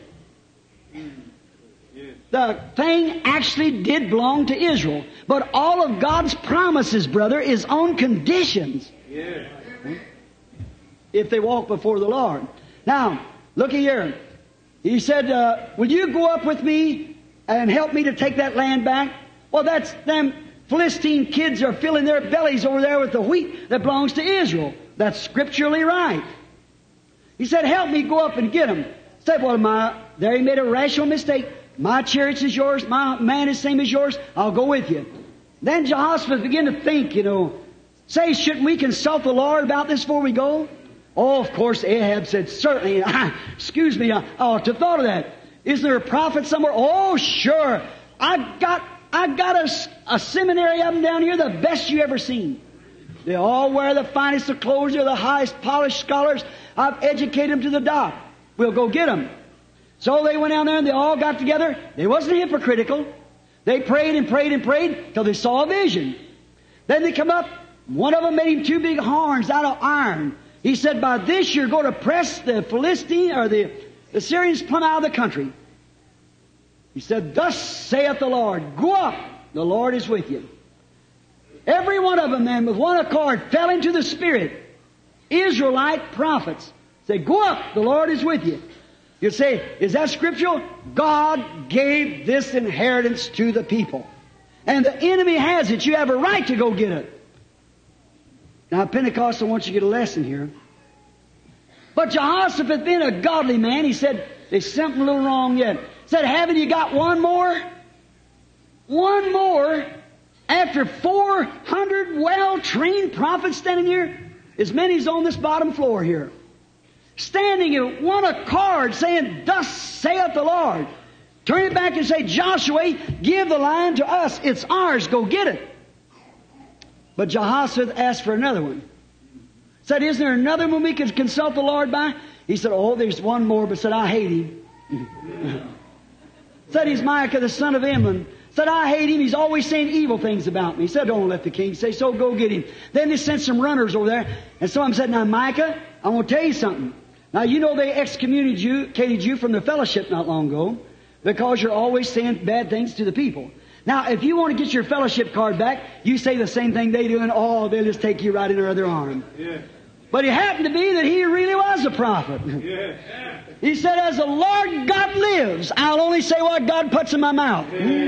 The thing actually did belong to Israel. But all of God's promises, brother, is on conditions. Yes. If they walk before the Lord. Now, look here. He said, will you go up with me and help me to take that land back? Well, that's them Philistine kids are filling their bellies over there with the wheat that belongs to Israel. That's scripturally right. He said, help me go up and get them. He said, well, there he made a rational mistake. My chariot is yours. My man is same as yours. I'll go with you. Then Jehoshaphat began to think, say, shouldn't we consult the Lord about this before we go? Oh, of course, Ahab said, certainly. Excuse me, I ought to have thought of that. Isn't there a prophet somewhere? Oh, sure. I got a seminary of them down here, the best you ever seen. They all wear the finest of clothes. They're the highest polished scholars. I've educated them to the dot. We'll go get them. So they went down there and they all got together. They wasn't hypocritical. They prayed and prayed and prayed till they saw a vision. Then they come up. One of them made him two big horns out of iron. He said, by this you're going to press the Philistine or the Syrians plumb out of the country. He said, thus saith the Lord, go up, the Lord is with you. Every one of them then with one accord fell into the Spirit. Israelite prophets said, go up, the Lord is with you. You say, is that scriptural? God gave this inheritance to the people. And the enemy has it. You have a right to go get it. Now, Pentecostal wants you to get a lesson here. But Jehoshaphat, being a godly man, he said, there's something a little wrong yet. Said, haven't you got one more? One more after 400 well-trained prophets standing here? As many as on this bottom floor here. Standing in one accord saying, thus saith the Lord. Turn it back and say, Joshua, give the land to us. It's ours. Go get it. But Jehoshaphat asked for another one. Said, isn't there another one we could consult the Lord by? He said, oh, there's one more, but said, I hate him. Said, he's Micah, the son of Imlan. Said, I hate him. He's always saying evil things about me. He said, don't let the king say so. Go get him. Then they sent some runners over there. And some of them said, now, Micah, I want to tell you something. Now, you know they excommunicated you from the fellowship not long ago because you're always saying bad things to the people. Now, if you want to get your fellowship card back, you say the same thing they do, and oh, they'll just take you right in their other arm. Yeah. But it happened to be that he really was a prophet. Yeah. He said, as the Lord God lives, I'll only say what God puts in my mouth.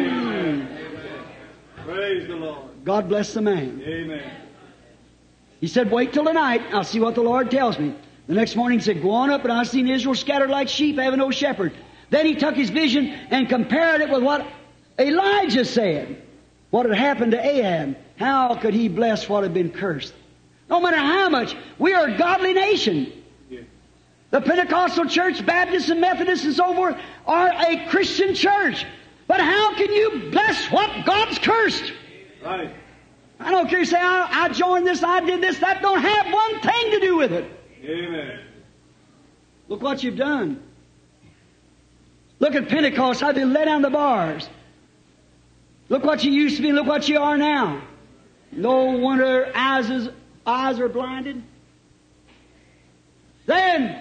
Praise the Lord. God bless the man. Amen. He said, wait till tonight. I'll see what the Lord tells me. The next morning he said, go on up, and I've seen Israel scattered like sheep, having no shepherd. Then he took his vision and compared it with what Elijah said. What had happened to Ahab. How could he bless what had been cursed? No matter how much. We are a godly nation. Yeah. The Pentecostal church, Baptists and Methodists and so forth are a Christian church. But how can you bless what God's cursed? Right. I don't care. You say, I joined this, I did this. That don't have one thing to do with it. Amen. Look what you've done. Look at Pentecost, how they let down the bars. Look what you used to be, look what you are now. No wonder eyes are blinded. Then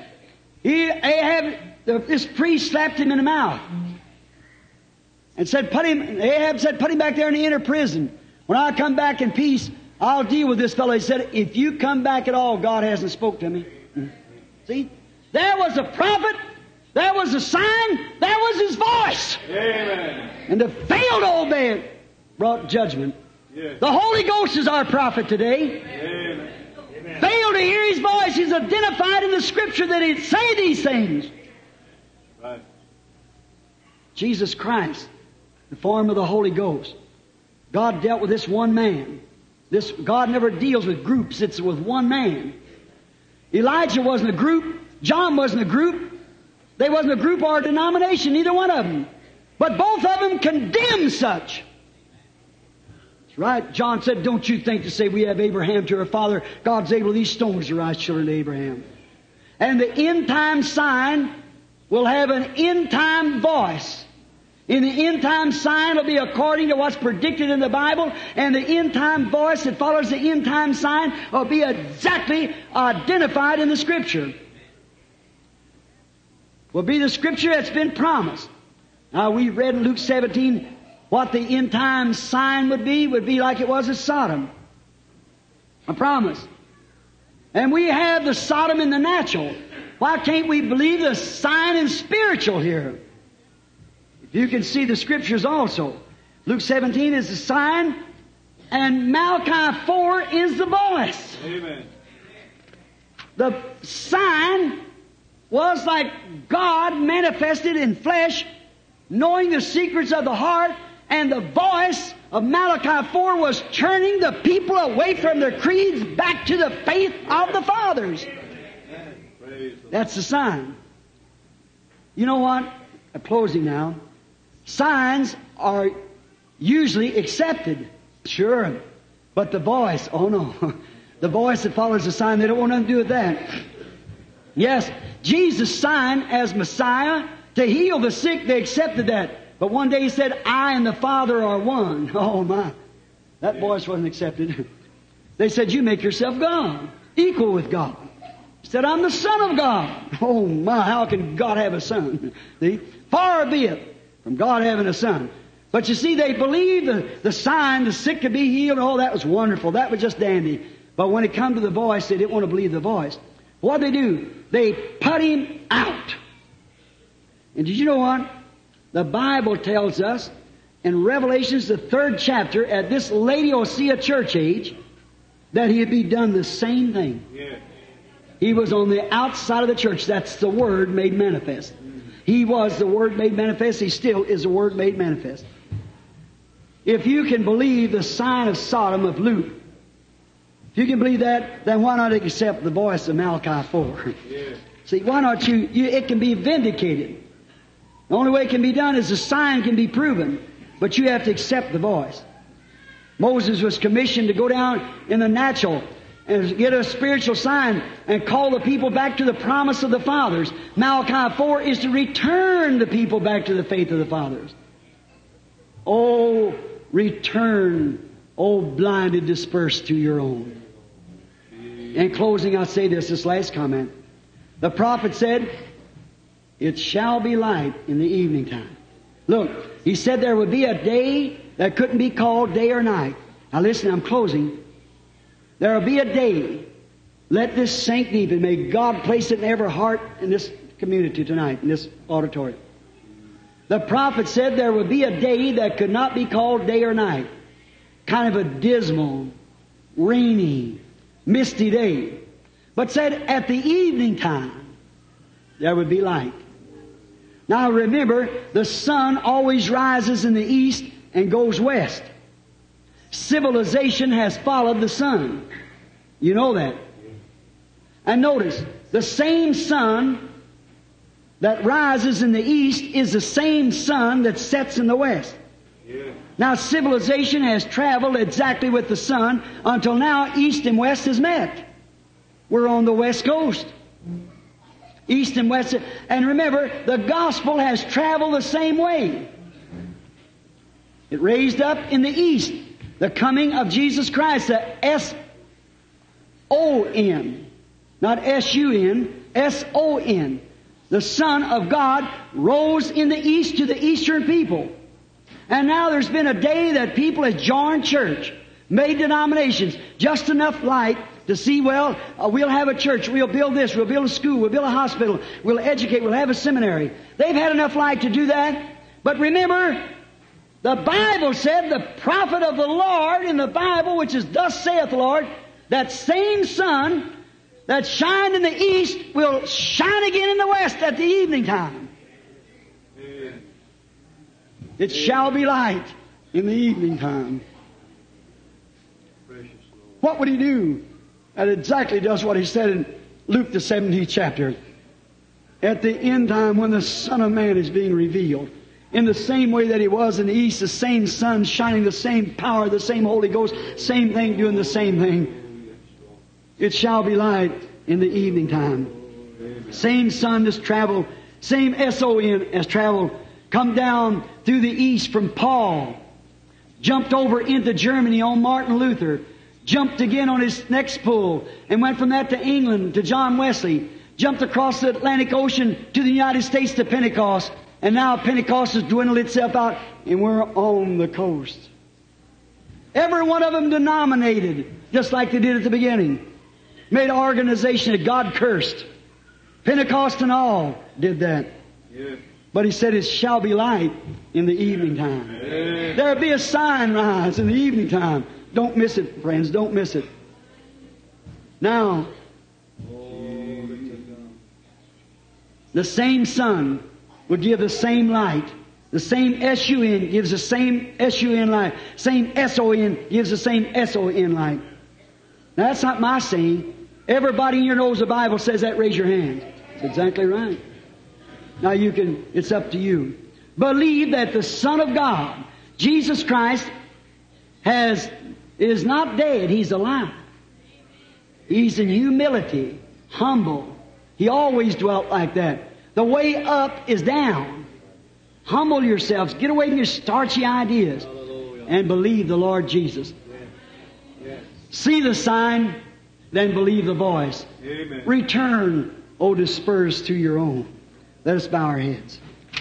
this priest slapped him in the mouth and Ahab said, put him back there in the inner prison. When I come back in peace, I'll deal with this fellow. He said, if you come back at all, God hasn't spoke to me. See? There was a prophet. There was a sign. There was his voice. Amen. And to fail to obey it brought judgment. Yes. The Holy Ghost is our prophet today. Amen. Fail to hear his voice. He's identified in the Scripture that he'd say these things. Right. Jesus Christ, the form of the Holy Ghost. God dealt with this one man. God never deals with groups. It's with one man. Elijah wasn't a group. John wasn't a group. They wasn't a group or a denomination, neither one of them. But both of them condemned such. That's right. John said, don't you think to say we have Abraham to our father, God's able these stones to rise children to Abraham. And the end time sign will have an end time voice. In the end time sign will be according to what's predicted in the Bible, and the end time voice that follows the end time sign will be exactly identified in the Scripture. Will be the Scripture that's been promised. Now we read in Luke 17 what the end time sign would be like it was at Sodom. A promise. And we have the Sodom in the natural. Why can't we believe the sign in spiritual here? You can see the Scriptures also. Luke 17 is the sign, and Malachi 4 is the voice. Amen. The sign was like God manifested in flesh, knowing the secrets of the heart, and the voice of Malachi 4 was turning the people away from their creeds back to the faith of the fathers. That's the sign. You know what? I'm closing now. Signs are usually accepted. Sure. But the voice, oh no. The voice that follows the sign, they don't want nothing to do with that. Yes, Jesus' sign as Messiah to heal the sick, they accepted that. But one day he said, I and the Father are one. Oh my. That voice wasn't accepted. They said, you make yourself God, equal with God. He said, I'm the Son of God. Oh my, how can God have a son? See? Far be it from God having a son. But you see, they believed the sign, the sick could be healed, and all that was wonderful. That was just dandy. But when it come to the voice, they didn't want to believe the voice. What did they do? They put him out. And did you know what? The Bible tells us in Revelations, the 3rd chapter, at this Laodicea church age, that he had be done the same thing. Yeah. He was on the outside of the church. That's the Word made manifest. He was the Word made manifest. He still is the Word made manifest. If you can believe the sign of Sodom of Luke, if you can believe that, then why not accept the voice of Malachi 4? Yes. See, why not it can be vindicated. The only way it can be done is the sign can be proven, but you have to accept the voice. Moses was commissioned to go down in the natural and get a spiritual sign and call the people back to the promise of the fathers. Malachi 4 is to return the people back to the faith of the fathers. Oh, return, oh blinded, dispersed to your own. In closing, I'll say this last comment. The prophet said, it shall be light in the evening time. Look, he said there would be a day that couldn't be called day or night. Now listen, I'm closing. There will be a day. Let this sink deep, and may God place it in every heart in this community tonight, in this auditorium. The prophet said there would be a day that could not be called day or night. Kind of a dismal, rainy, misty day. But said at the evening time, there would be light. Now remember, the sun always rises in the east and goes west. Civilization has followed the sun. You know that. And notice, the same sun that rises in the east is the same sun that sets in the west. Yeah. Now civilization has traveled exactly with the sun until now east and west has met. We're on the west coast. East and west. And remember, the gospel has traveled the same way. It raised up in the east. The coming of Jesus Christ, the S-O-N, not S-U-N, S-O-N. The Son of God rose in the east to the eastern people. And now there's been a day that people have joined church, made denominations, just enough light to see, well, we'll have a church, we'll build this, we'll build a school, we'll build a hospital, we'll educate, we'll have a seminary. They've had enough light to do that. But remember, the Bible said, the prophet of the Lord in the Bible, which is thus saith the Lord, that same sun that shined in the east will shine again in the west at the evening time. Amen. It shall be light in the evening time. Precious Lord. What would he do? That exactly does what he said in Luke the 17th chapter. At the end time when the Son of Man is being revealed. In the same way that he was in the east, the same sun shining, the same power, the same Holy Ghost, same thing doing the same thing. It shall be light in the evening time. Same sun has traveled, same S-O-N has traveled, come down through the east from Paul, jumped over into Germany on Martin Luther, jumped again on his next pull, and went from that to England to John Wesley, jumped across the Atlantic Ocean to the United States to Pentecost, and now Pentecost has dwindled itself out, and we're on the coast. Every one of them denominated, just like they did at the beginning. Made an organization that God cursed. Pentecost and all did that. Yeah. But he said, it shall be light in the evening time. Amen. There'll be a sign rise in the evening time. Don't miss it, friends. Don't miss it. Now, the same sun would give the same light. The same S-U-N gives the same S-U-N light. Same S-O-N gives the same S-O-N light. Now, that's not my saying. Everybody in here knows the Bible says that. Raise your hand. That's exactly right. Now it's up to you. Believe that the Son of God, Jesus Christ, is not dead. He's alive. He's in humility, humble. He always dwelt like that. The way up is down. Humble yourselves. Get away from your starchy ideas. And believe the Lord Jesus. See the sign, then believe the voice. Amen. Return, O dispersed to your own. Let us bow our heads.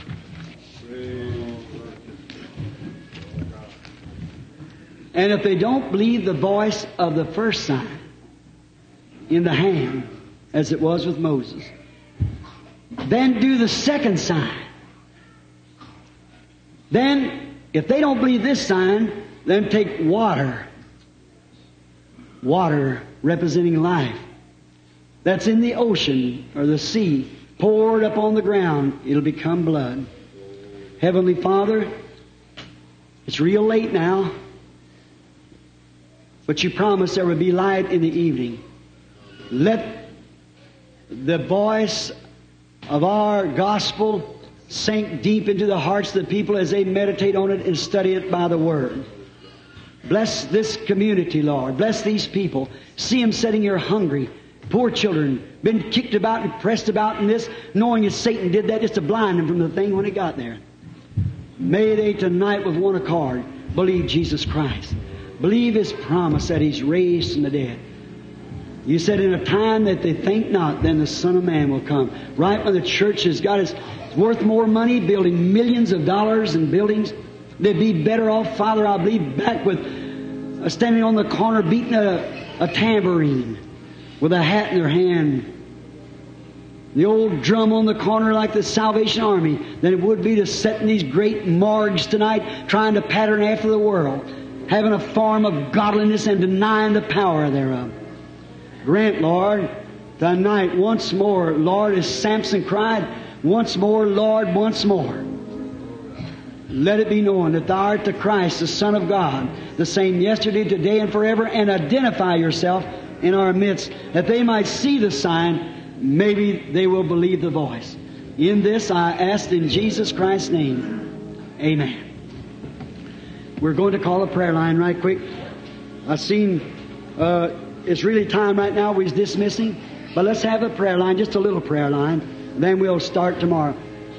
And if they don't believe the voice of the first sign in the hand, as it was with Moses, then do the second sign. Then, if they don't believe this sign, then take water. Water representing life. That's in the ocean or the sea. poured upon the ground, it'll become blood. Heavenly Father, it's real late now, but you promised there would be light in the evening. Let the voice of our gospel sink deep into the hearts of the people as they meditate on it and study it by the Word. Bless this community, Lord. Bless these people. See them sitting here hungry. Poor children, been kicked about and pressed about in this, knowing that Satan did that just to blind them from the thing when it got there. May they tonight with one accord believe Jesus Christ. Believe His promise that He's raised from the dead. You said in a time that they think not, then the Son of Man will come. Right when the church has got it's worth more money, building millions of dollars in buildings, they'd be better off, Father, I believe, back with standing on the corner beating a tambourine with a hat in their hand. The old drum on the corner like the Salvation Army than it would be to sit in these great morgues tonight trying to pattern after the world, having a form of godliness and denying the power thereof. Grant, Lord, tonight once more, Lord, as Samson cried, once more, Lord, once more. Let it be known that Thou art the Christ, the Son of God, the same yesterday, today, and forever, and identify Yourself in our midst, that they might see the sign. Maybe they will believe the voice. In this I ask in Jesus Christ's name. Amen. We're going to call a prayer line right quick. I've seen it's really time right now we're dismissing, but let's have a prayer line, just a little prayer line. Then we'll start tomorrow.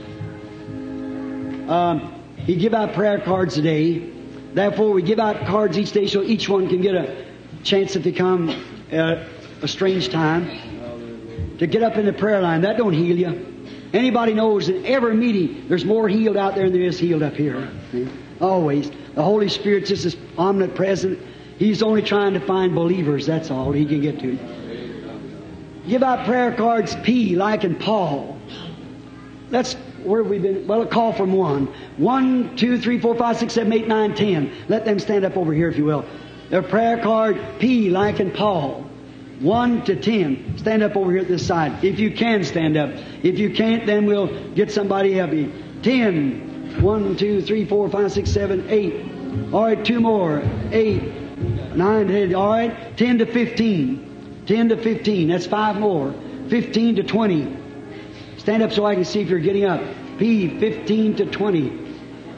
He give out prayer cards today. Therefore, we give out cards each day so each one can get a chance if they come at a strange time to get up in the prayer line. That don't heal you. Anybody knows that every meeting there's more healed out there than there is healed up here. See? Always. The Holy Spirit's just as omnipresent. He's only trying to find believers. That's all He can get to. Give out prayer cards P, like in Paul. Where have we been? Well, a call from 1. 1, 2, 3, 4, 5, 6, 7, 8, 9, 10. Let them stand up over here if you will. Their prayer card P, like in Paul. 1 to 10. Stand up over here at this side. If you can stand up. If you can't, then we'll get somebody help you. 10. 1, 2, 3, 4, 5, 6, 7, 8. All right, 2 more. 8, 9, 10. All right, 10 to 15. 10 to 15. That's 5 more. 15 to 20. Stand up so I can see if you're getting up. P, 15 to 20.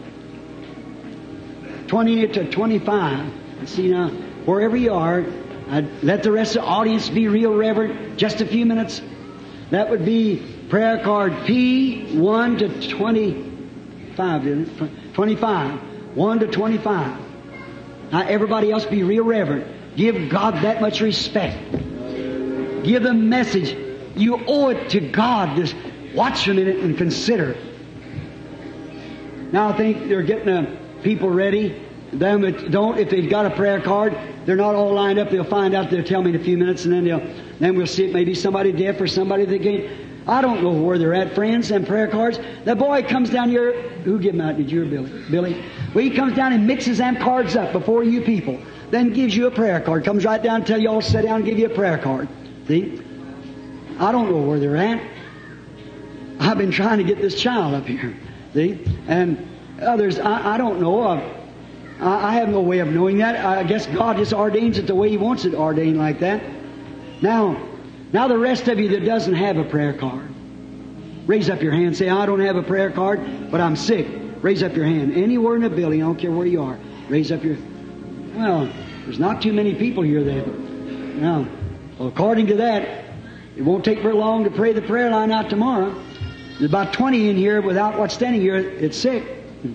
20 to 25. Let's see now. Wherever you are, let the rest of the audience be real reverent. Just a few minutes. That would be prayer card P, 1 to 25, isn't it? 25. 1 to 25. Now everybody else be real reverent. Give God that much respect. Give the message. You owe it to God. Just watch a minute and consider. Now I think they're getting the people ready. Them that don't, if they've got a prayer card, they're not all lined up. They'll find out. They'll tell me in a few minutes, and then we'll see it. Maybe somebody deaf or somebody that can't. I don't know where they're at, friends, and prayer cards. The boy comes down here. Who give them out? Did you or Billy? Billy. Well, he comes down and mixes them cards up before you people. Then gives you a prayer card. Comes right down and tell you all to sit down and give you a prayer card. See? I don't know where they're at. I've been trying to get this child up here. See? And others, I don't know. I have no way of knowing that. I guess God just ordains it the way He wants it ordained like that. Now the rest of you that doesn't have a prayer card, raise up your hand. Say, I don't have a prayer card, but I'm sick. Raise up your hand. Anywhere in the building, I don't care where you are. Raise up your... Well, there's not too many people here then. Now, well, according to that, it won't take very long to pray the prayer line out tomorrow. There's about 20 in here without what's standing here. It's sick.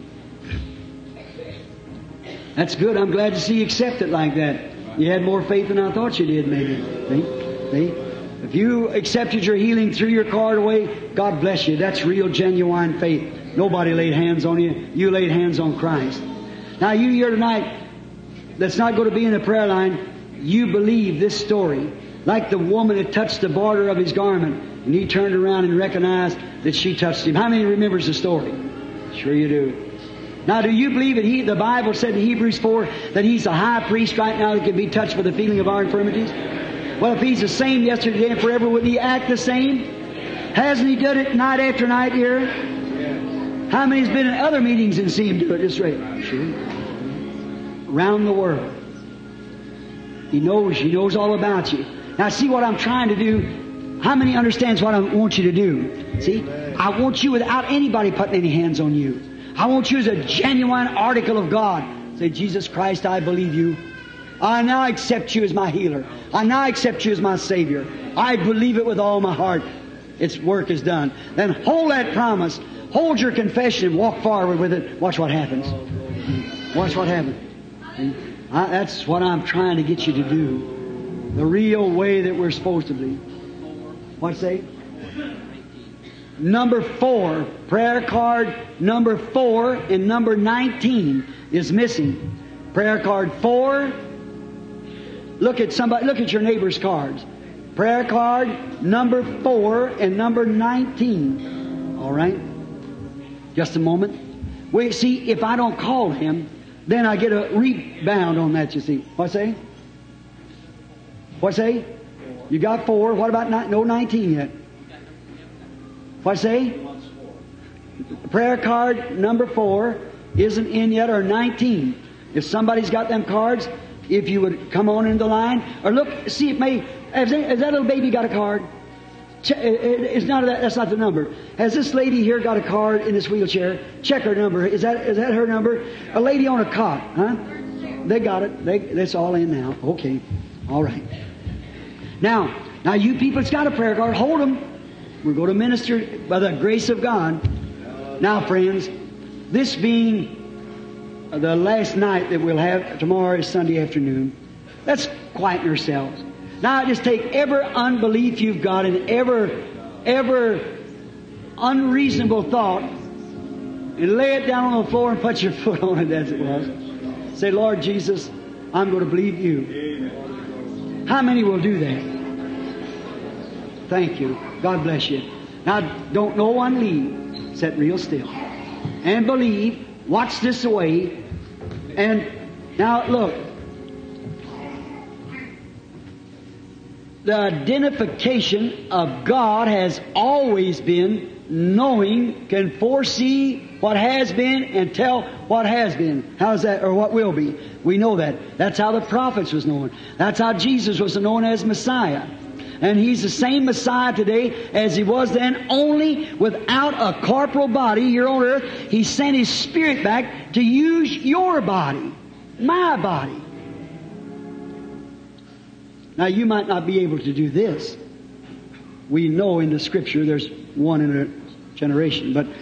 That's good. I'm glad to see you accept it like that. You had more faith than I thought you did, maybe. See? If you accepted your healing, threw your card away, God bless you. That's real, genuine faith. Nobody laid hands on you. You laid hands on Christ. Now, you here tonight that's not going to be in the prayer line, you believe this story. Like the woman that touched the border of his garment, and he turned around and recognized that she touched him. How many remembers the story? Sure you do. Now, do you believe that the Bible said in Hebrews 4 that He's a high priest right now that can be touched with the feeling of our infirmities? Well, if He's the same yesterday and forever, would He act the same? Hasn't He done it night after night here? How many's been in other meetings and seen Him do it this way? Sure. Around the world. He knows all about you. Now see what I'm trying to do. How many understands what I want you to do? See? I want you without anybody putting any hands on you. I want you as a genuine article of God. Say, Jesus Christ, I believe you. I now accept you as my healer. I now accept you as my Savior. I believe it with all my heart. Its work is done. Then hold that promise. Hold your confession and walk forward with it. Watch what happens. Watch what happens. That's what I'm trying to get you to do. The real way that we're supposed to be. What say? Number 4, prayer card number 4 and number 19 is missing. Prayer card 4. Look at your neighbor's cards. Prayer card number 4 and number 19. All right? Just a moment. Wait, see, if I don't call him, then I get a rebound on that, you see. What say? What say? You got 4. What about no 19 yet? What say? Prayer card number 4 isn't in yet, or 19. If somebody's got them cards, if you would come on in the line, or look, see, has that little baby got a card? It's not that's not the number. Has this lady here got a card in this wheelchair? Check her number. Is that her number? A lady on a cot, huh? They got it. That's all in now. Okay, all right. Now you people that's got a prayer card, hold them. We're going to minister by the grace of God. Now, friends, this being the last night that we'll have, tomorrow is Sunday afternoon, let's quieten ourselves. Now, just take every unbelief you've got and every unreasonable thought and lay it down on the floor and put your foot on it as it was. Say, Lord Jesus, I'm going to believe you. How many will do that? Thank you. God bless you. Now, don't no one leave. Sit real still. And believe. Watch this away. And now, look. The identification of God has always been knowing, can foresee what has been and tell what has been. How's that? Or what will be. We know that. That's how the prophets was known. That's how Jesus was known as Messiah. And He's the same Messiah today as He was then, only without a corporal body here on earth. He sent His Spirit back to use your body, my body. Now, you might not be able to do this. We know in the Scripture there's one in a generation. But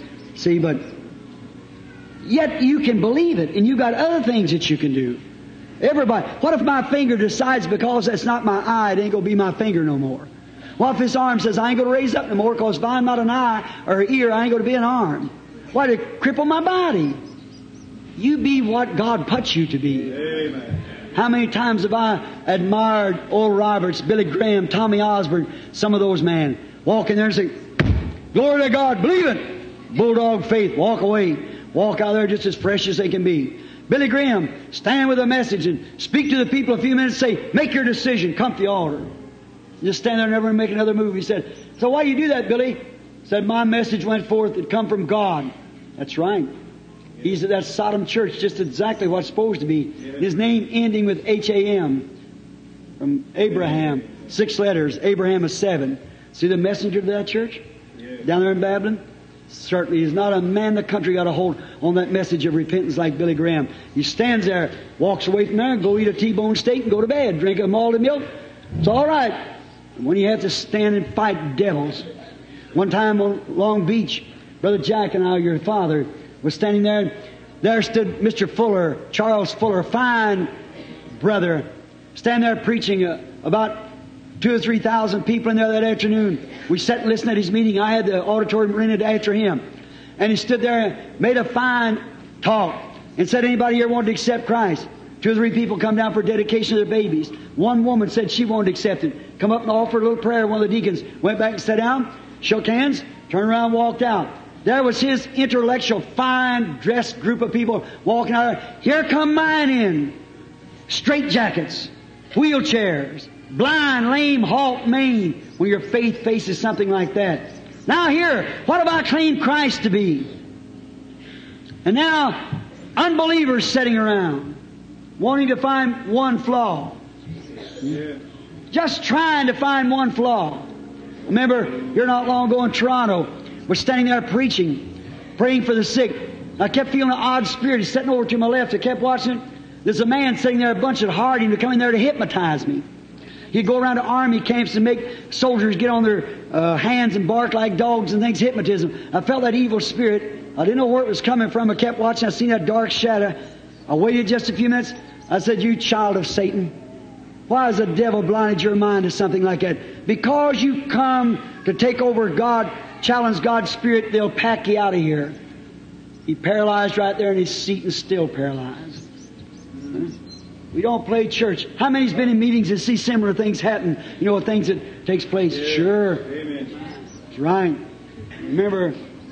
yet you can believe it, and you got other things that you can do. Everybody. What if my finger decides because that's not my eye, it ain't going to be my finger no more? What if this arm says I ain't going to raise up no more because if I'm not an eye or an ear, I ain't going to be an arm? Why, to cripple my body? You be what God put you to be. Amen. How many times have I admired Oral Roberts, Billy Graham, Tommy Osborne, some of those men, walk in there and say, glory to God, believe it. Bulldog faith, walk away. Walk out there just as fresh as they can be. Billy Graham, stand with a message and speak to the people a few minutes, say, make your decision, come to the altar. Just stand there and never make another move. He said, so why do you do that, Billy? He said, my message went forth, it come from God. That's right. He's at that Sodom church, just exactly what's supposed to be. His name ending with H-A-M, from Abraham, 6 letters, Abraham is 7. See the messenger to that church? Down there in Babylon? Certainly, he's not a man in the country got a hold on that message of repentance like Billy Graham. He stands there, walks away from there, and go eat a T-bone steak and go to bed, drink a malted milk. It's all right. And when you have to stand and fight devils. One time on Long Beach, Brother Jack and I, your father, was standing there. There stood Mr. Fuller, Charles Fuller, fine brother, standing there preaching about 2,000 or 3,000 people in there that afternoon. We sat and listened at his meeting. I had the auditorium rented after him. And he stood there and made a fine talk and said, anybody here want to accept Christ? 2 or 3 people come down for dedication of their babies. One woman said she wanted to accept it. Come up and offered a little prayer. One of the deacons went back and sat down, shook hands, turned around and walked out. There was his intellectual, fine dressed group of people walking out there. Here come mine in. Straight jackets, wheelchairs, blind, lame, halt, maimed. When your faith faces something like that, Now here, what have I claimed Christ to be? And now, unbelievers sitting around, wanting to find one flaw. Just trying to find one flaw. Remember, here not long ago in Toronto, we're standing there preaching, praying for the sick. I kept feeling an odd spirit. He's sitting over to my left. I kept watching it. There's a man sitting there, a bunch of hardy, to come in there to hypnotize me. He'd go around to army camps and make soldiers get on their hands and bark like dogs and things, hypnotism. I felt that evil spirit. I didn't know where it was coming from. I kept watching. I seen that dark shadow. I waited just a few minutes. I said, "You child of Satan, why has the devil blinded your mind to something like that? Because you come to take over God, challenge God's Spirit, they'll pack you out of here." He paralyzed right there in his seat and still paralyzed. We don't play church. How many's been in meetings and see similar things happen? You know, things that takes place? Yeah. Sure. Amen. That's right. Remember,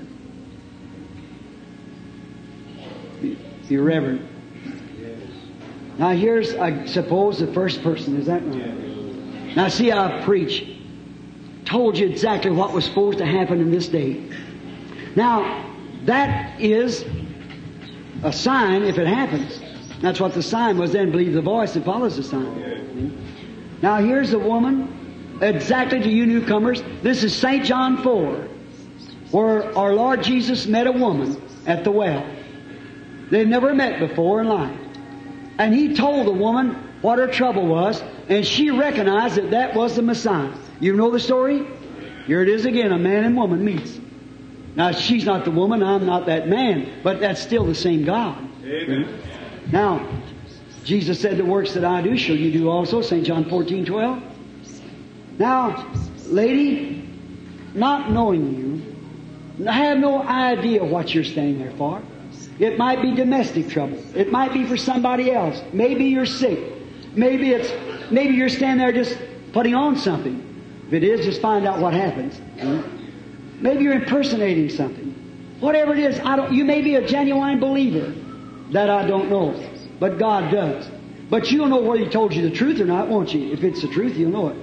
be reverent. Now here's, I suppose, the first person. Is that right? Now see how I preach. Told you exactly what was supposed to happen in this day. Now, that is a sign if it happens. That's what the sign was then. Believe the voice that follows the sign. Now here's a woman, exactly to you newcomers. This is St. John 4, where our Lord Jesus met a woman at the well. They'd never met before in life. And He told the woman what her trouble was, and she recognized that that was the Messiah. You know the story? Here it is again, a man and woman meets. Now she's not the woman, I'm not that man, but that's still the same God. Amen. Now, Jesus said, "The works that I do shall you do also," St. John 14:12. Now, lady, not knowing you, I have no idea what you're standing there for. It might be domestic trouble. It might be for somebody else. Maybe you're sick. Maybe you're standing there just putting on something. If it is, just find out what happens. Maybe you're impersonating something. Whatever it is, you may be a genuine believer. That I don't know. But God does. But you'll know whether He told you the truth or not, won't you? If it's the truth, you'll know it.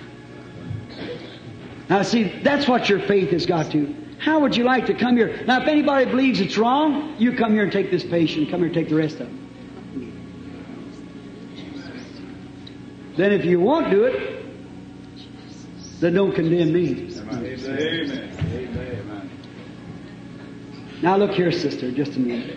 Now see, that's what your faith has got to. How would you like to come here? Now if anybody believes it's wrong, you come here and take this patient, come here and take the rest of it. Then if you won't do it, then don't condemn me. Amen. Now look here, sister, just a minute.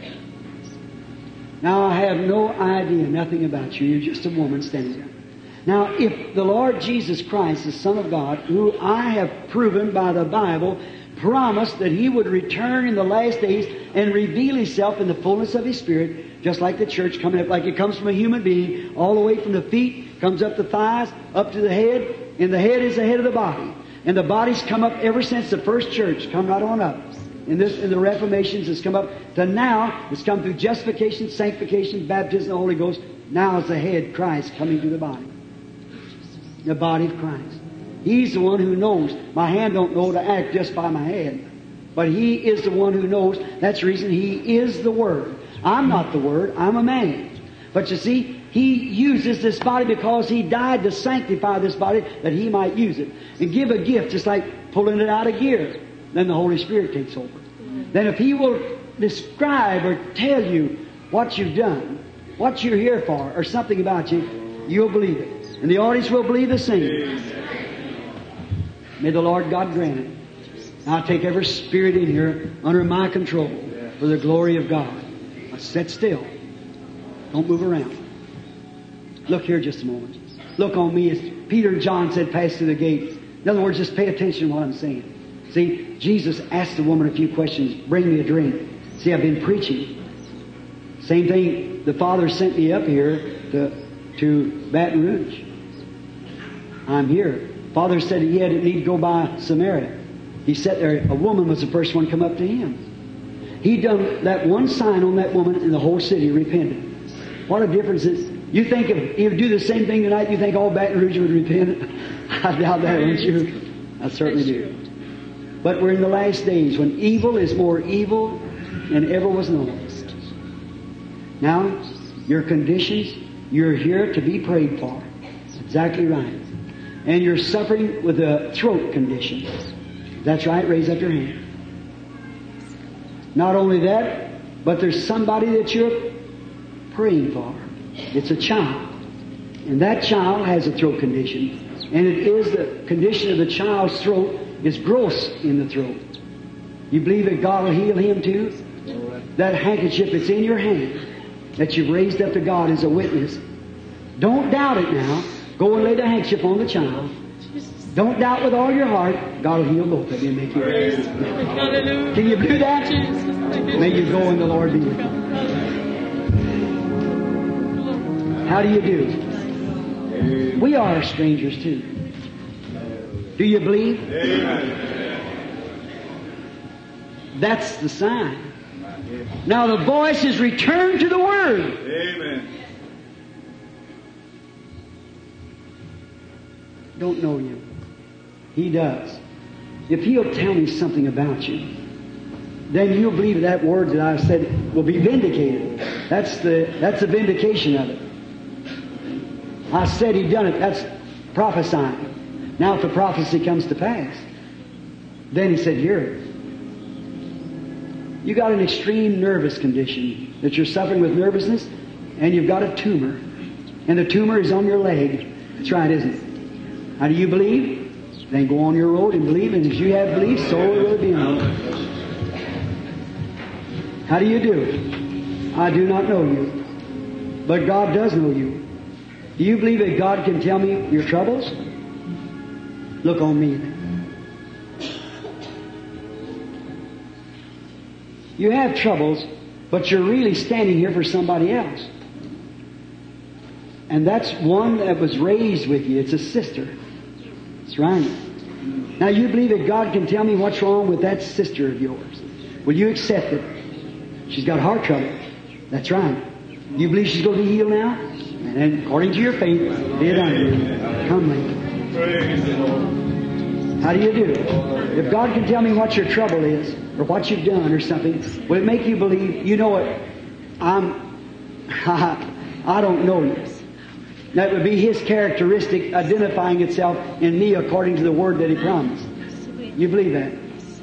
Now I have no idea, nothing about you. You're just a woman standing there. Now if the Lord Jesus Christ, the Son of God, who I have proven by the Bible, promised that He would return in the last days and reveal Himself in the fullness of His Spirit, just like the church coming up, like it comes from a human being, all the way from the feet, comes up the thighs, up to the head, and the head is the head of the body. And the body's come up ever since the first church, come right on up. In the Reformations, it's come up to now. It's come through justification, sanctification, baptism of the Holy Ghost. Now it's the head, Christ, coming to the body. The body of Christ. He's the one who knows. My hand don't know to act just by my head. But He is the one who knows. That's the reason He is the Word. I'm not the Word. I'm a man. But you see, He uses this body because He died to sanctify this body that He might use it. And give a gift, just like pulling it out of gear. Then the Holy Spirit takes over. Then if He will describe or tell you what you've done, what you're here for, or something about you, you'll believe it. And the audience will believe the same. May the Lord God grant it. Now I take every spirit in here under my control for the glory of God. Now sit still. Don't move around. Look here just a moment. Look on me. As Peter and John said, pass through the gate. In other words, just pay attention to what I'm saying. See, Jesus asked the woman a few questions. Bring me a drink. See, I've been preaching. Same thing, the Father sent me up here to Baton Rouge. I'm here. Father said he didn't need to go by Samaria. He sat there. A woman was the first one to come up to Him. He done that one sign on that woman and the whole city repented. What a difference it is. You think if you do the same thing tonight, you think all Baton Rouge would repent? I doubt that, wouldn't you? I certainly do. But we're in the last days when evil is more evil than ever was known. Now, your conditions, you're here to be prayed for. That's exactly right. And you're suffering with a throat condition. That's right, raise up your hand. Not only that, but there's somebody that you're praying for. It's a child. And that child has a throat condition. And it is the condition of the child's throat is growths in the throat. You believe that God will heal him too? That handkerchief that's in your hand that you've raised up to God as a witness. Don't doubt it now. Go and lay the handkerchief on the child. Don't doubt with all your heart. God will heal both of you and make you well. Can you do that? May you go and the Lord be with you. How do you do? We are strangers too. Do you believe? That's the sign. Now the voice is returned to the Word. Amen. Don't know you. He does. If He'll tell me something about you, then you'll believe that word that I said will be vindicated. That's the vindication of it. I said He'd done it. That's prophesying. Now if the prophecy comes to pass, then He said, hear it. You got an extreme nervous condition that you're suffering with nervousness, and you've got a tumor. And the tumor is on your leg. That's right, isn't it? How do you believe? Then go on your road and believe, and as you have belief, so will it be on you. How do you do? I do not know you, but God does know you. Do you believe that God can tell me your troubles? Look on me then. You have troubles, but you're really standing here for somebody else. And that's one that was raised with you. It's a sister. That's right. Now you believe that God can tell me what's wrong with that sister of yours. Will you accept it? She's got heart trouble. That's right. You believe she's going to be healed now? And then, according to your faith, be it unto you. Come, lady. How do you do? If God can tell me what your trouble is, or what you've done or something, will it make you believe, you know what, I don't know you. That would be His characteristic identifying itself in me according to the word that He promised. You believe that?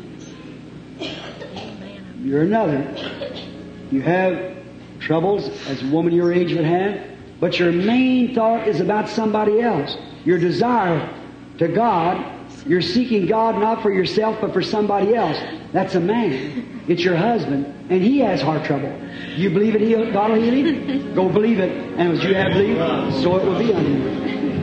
You're another. You have troubles as a woman your age would have, but your main thought is about somebody else. Your desire to God, you're seeking God not for yourself but for somebody else. That's a man. It's your husband, and he has heart trouble. You believe it, God will heal him? Go believe it, and as you have believed, so it will be unto you.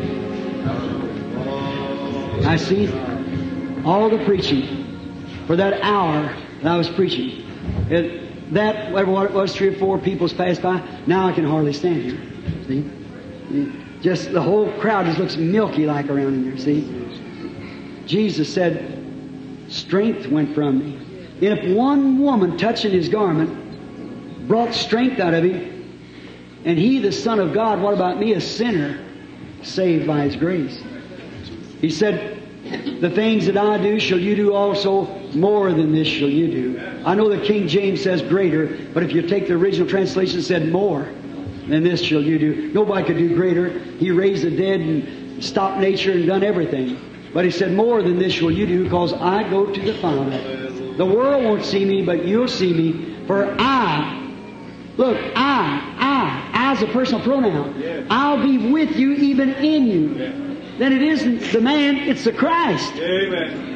I see all the preaching for that hour that I was preaching. That, whatever it was, 3 or 4 people's passed by. Now I can hardly stand here. See? Just the whole crowd just looks milky like around in there. See? Jesus said, strength went from me. And if one woman touching His garment brought strength out of Him, and He, the Son of God, what about me, a sinner, saved by His grace? He said, the things that I do shall you do also, more than this shall you do. I know the King James says greater, but if you take the original translation, it said more than this shall you do. Nobody could do greater. He raised the dead and stopped nature and done everything. But He said, more than this shall you do, because I go to the Father. The world won't see me, but you'll see me. For I is a personal pronoun. I'll be with you, even in you. Then it isn't the man, it's the Christ. Amen.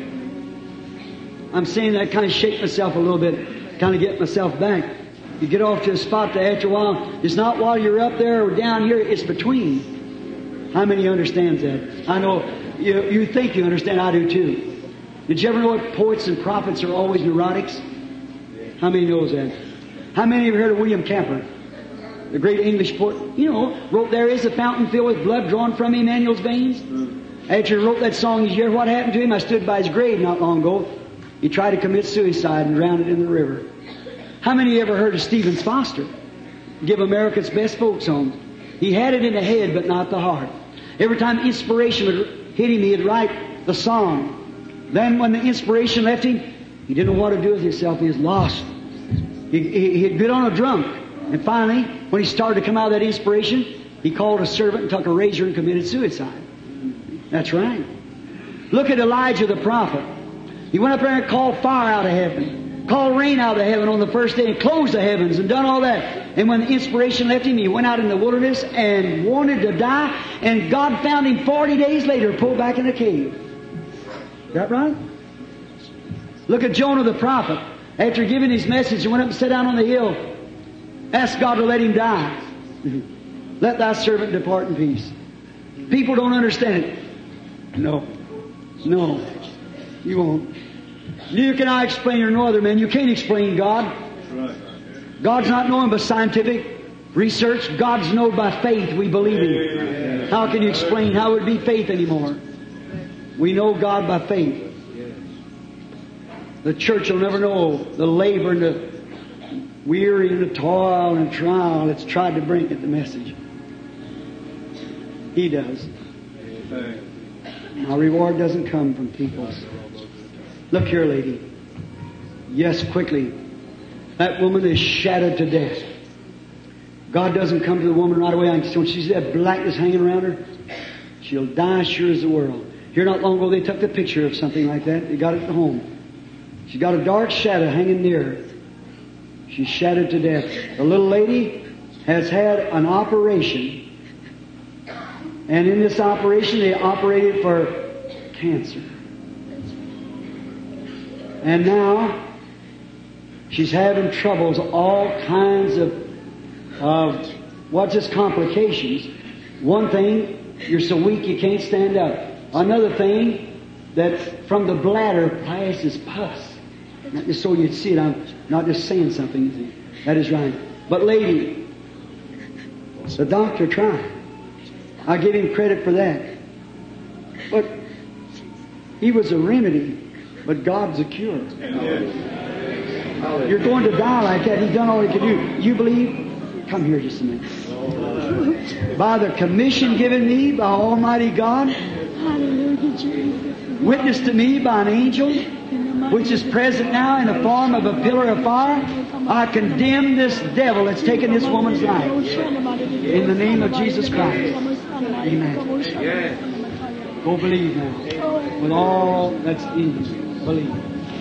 I'm saying that kind of shake myself a little bit, kind of get myself back. You get off to a spot that after a while, it's not while you're up there or down here, it's between. How many understands that? I know you think you understand, I do too. Did you ever know that poets and prophets are always neurotics? How many knows that? How many of you heard of William Cowper, the great English poet? You know, wrote, there is a fountain filled with blood drawn from Emmanuel's veins. After he wrote that song, you hear what happened to him? I stood by his grave not long ago. He tried to commit suicide and drowned in the river. How many of you ever heard of Stephen Foster? Give America's best folk song. He had it in the head, but not the heart. Every time inspiration would hit him, he'd write the song. Then when the inspiration left him, he didn't know what to do with himself. He was lost. He'd get on a drunk. And finally, when he started to come out of that inspiration, he called a servant and took a razor and committed suicide. That's right. Look at Elijah the prophet. He went up there and called fire out of heaven, called rain out of heaven on the first day, and closed the heavens and done all that. And when the inspiration left him, he went out in the wilderness and wanted to die, and God found him 40 days later, pulled back in a cave. Is that right? Look at Jonah the prophet. After giving his message, he went up and sat down on the hill, asked God to let him die. Let thy servant depart in peace. People don't understand it. No, you won't. Neither can I explain or no other man. You can't explain God. God's not known by scientific research. God's known by faith. We believe Him. How can you explain? How would it be faith anymore? We know God by faith. The church will never know the labor and the weary and the toil and trial that's tried to bring it, the message. He does. Our reward doesn't come from people's. Look here, lady. Yes, quickly. That woman is shattered to death. God doesn't come to the woman right away. When she's that blackness hanging around her, she'll die sure as the world. Here not long ago they took the picture of something like that. They got it at home. She's got a dark shadow hanging near her. She's shattered to death. The little lady has had an operation. And in this operation they operated for cancer. And now she's having troubles, all kinds of what's this, complications. One thing, you're so weak you can't stand up. Another thing, that from the bladder passes pus. Not just so you'd see it, I'm not just saying something. That is right. But lady, the doctor tried. I give him credit for that. But he was a remedy, but God's a cure. You're going to die like that. He's done all he could do. You believe? Come here just a minute. By the commission given me by Almighty God, witnessed to me by an angel, which is present now in the form of a pillar of fire, I condemn this devil that's taken this woman's life. In the name of Jesus Christ. Amen. Go believe now. With all that's in you. Believe.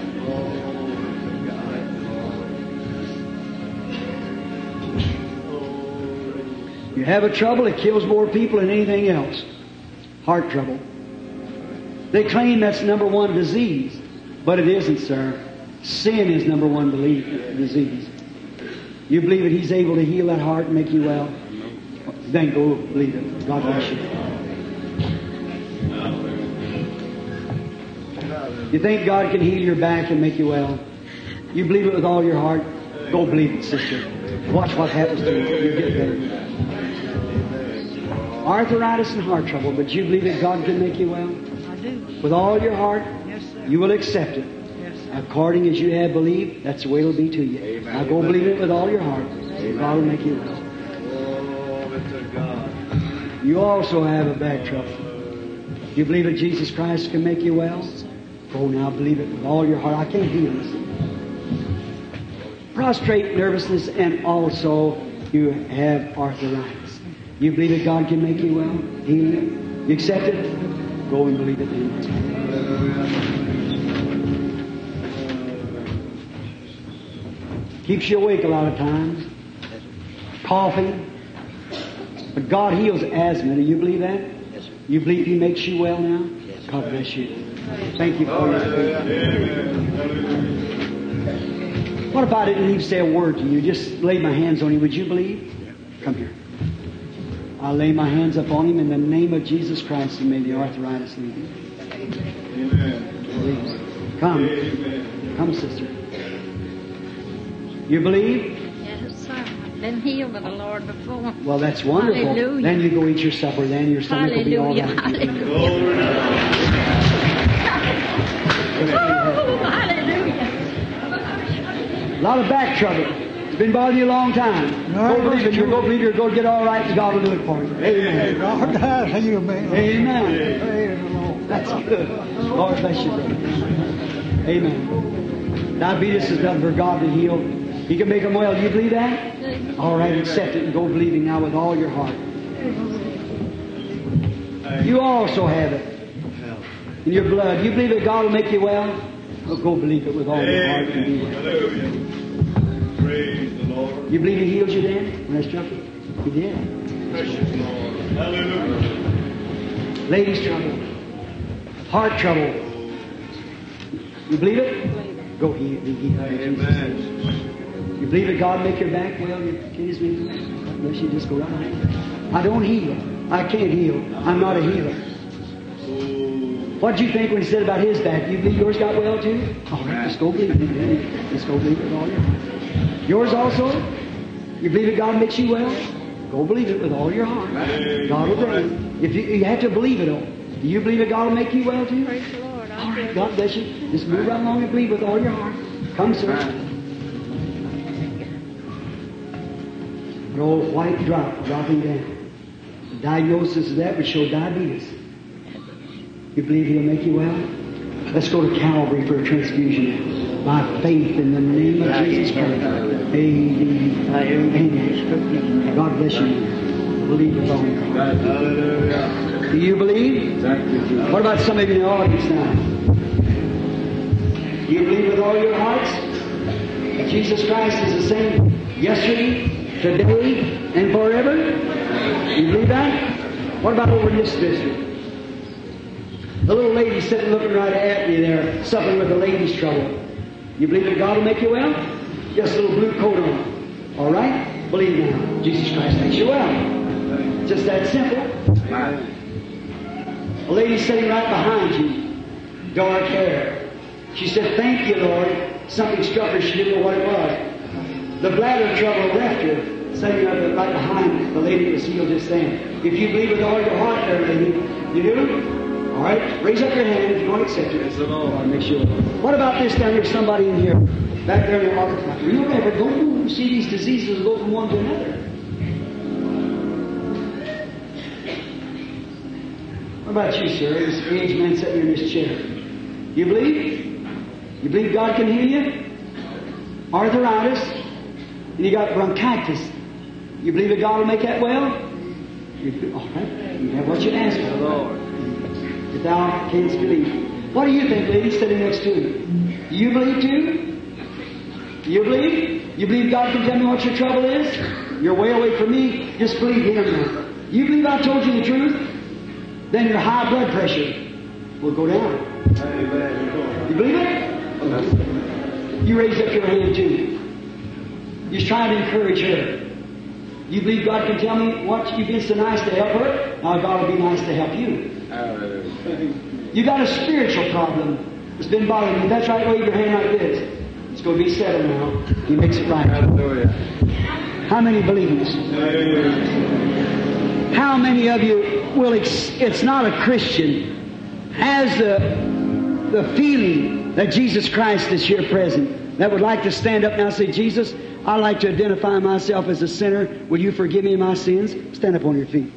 You have a trouble, it kills more people than anything else. Heart trouble. They claim that's number one disease, but it isn't, sir. Sin is number one disease. You believe that He's able to heal that heart and make you well? Then go believe it. God bless you. You think God can heal your back and make you well? You believe it with all your heart? Go believe it, sister. Watch what happens to you. You get better. Arthritis and heart trouble, but you believe that God can make you well? I do. With all your heart? Yes, sir. You will accept it. Yes, sir. According as you have believed, that's the way it'll be to you. Amen. Now go believe it with all your heart. God will make you well. You also have a back trouble. You believe that Jesus Christ can make you well? Go now, believe it with all your heart. I can't heal this. Prostrate nervousness, and also you have arthritis. You believe that God can make you well? Heal you? You accept it? Go and believe it then. Keeps you awake a lot of times. Coughing. But God heals asthma. Do you believe that? Yes, sir. You believe He makes you well now? Yes, sir. God bless you. Thank you for your faith. What if I didn't even say a word to you? Just laid my hands on you. Would you believe? Come here. I'll lay my hands upon him in the name of Jesus Christ, and may the arthritis leave him. Please. Come. Come, sister. You believe? Yes, sir. I've been healed of the Lord before. Well, that's wonderful. Hallelujah. Then you go eat your supper. Then your stomach will be all Hallelujah. right. Hallelujah. Oh, hallelujah. A lot of back trouble. It's been bothering you a long time. Go believe it. Go believe it. Go get all right, and God will do it for you. Amen. God has you, man. Amen. Praise the Lord. That's good. Lord bless you, brother. Amen. Diabetes is nothing for God to heal. He can make them well. Do you believe that? All right, accept it and go believing now with all your heart. You also have it in your blood. You believe that God will make you well? Well, go believe it with all your heart and be well. Hallelujah. Praise the Lord. You believe He healed you then when I struck you? He did. Precious Lord. Hallelujah. Ladies' trouble. Heart trouble. You believe it? Go heal. Amen. You believe that God make your back well? Your kidneys make you unless you just go right ahead. I don't heal. I can't heal. I'm not a healer. What did you think when He said about His back? You believe yours got well too? All right, just go believe it. Just go believe it with all your heart. Yours also? You believe that God makes you well? Go believe it with all your heart. God will bring it. If you have to believe it all. Do you believe that God will make you well too? Praise the Lord. All right, God bless you. Just move right along and believe with all your heart. Come, sir. An old white drop dropping down. The diagnosis of that would show diabetes. You believe He'll make you well? Let's go to Calvary for a transfusion now. By faith in the name of Jesus Christ. Amen. God bless you. Believe with all your heart. Hallelujah. Do you believe? What about some of you in the audience now? Do you believe with all your hearts that Jesus Christ is the same yesterday, today, and forever? You believe that? What about over in this district? The little lady sitting looking right at me there, suffering with a lady's trouble. You believe that God will make you well? Just a little blue coat on. All right? Believe now. Jesus Christ makes you well. Just that simple. A lady sitting right behind you, dark hair. She said, "Thank you, Lord." Something struck her. She didn't know what it was. The bladder trouble left her. Sitting right behind the lady that was healed just then. If you believe with all your heart there, lady, you do? All right, raise up your hand if you want to accept it. Lord, make sure. What about this down here? Somebody in here, back there in the audience. Remember, don't move. See, these diseases go from one to another. What about you, sir? This aged man sitting here in this chair. You believe? You believe God can heal you? Arthritis, and you got bronchitis. You believe that God will make that well? All right, you have what you asked for, Lord. If thou canst believe. What do you think, lady, sitting next to you? Do you believe too? You believe? You believe God can tell me what your trouble is? You're way away from me. Just believe Him now. You believe I told you the truth? Then your high blood pressure will go down. You believe it? You raise up your hand too. You're trying to encourage her. You believe God can tell me what you've been so nice to help her? Now God will be nice to help you. You got a spiritual problem that's been bothering you. That's right, wave your hand like this. It's going to be settled now. He makes it right. How many believe this? How many of you will, it's not a Christian, has the feeling that Jesus Christ is here present, that would like to stand up now and say, "Jesus, I'd like to identify myself as a sinner. Will you forgive me my sins?" Stand up on your feet.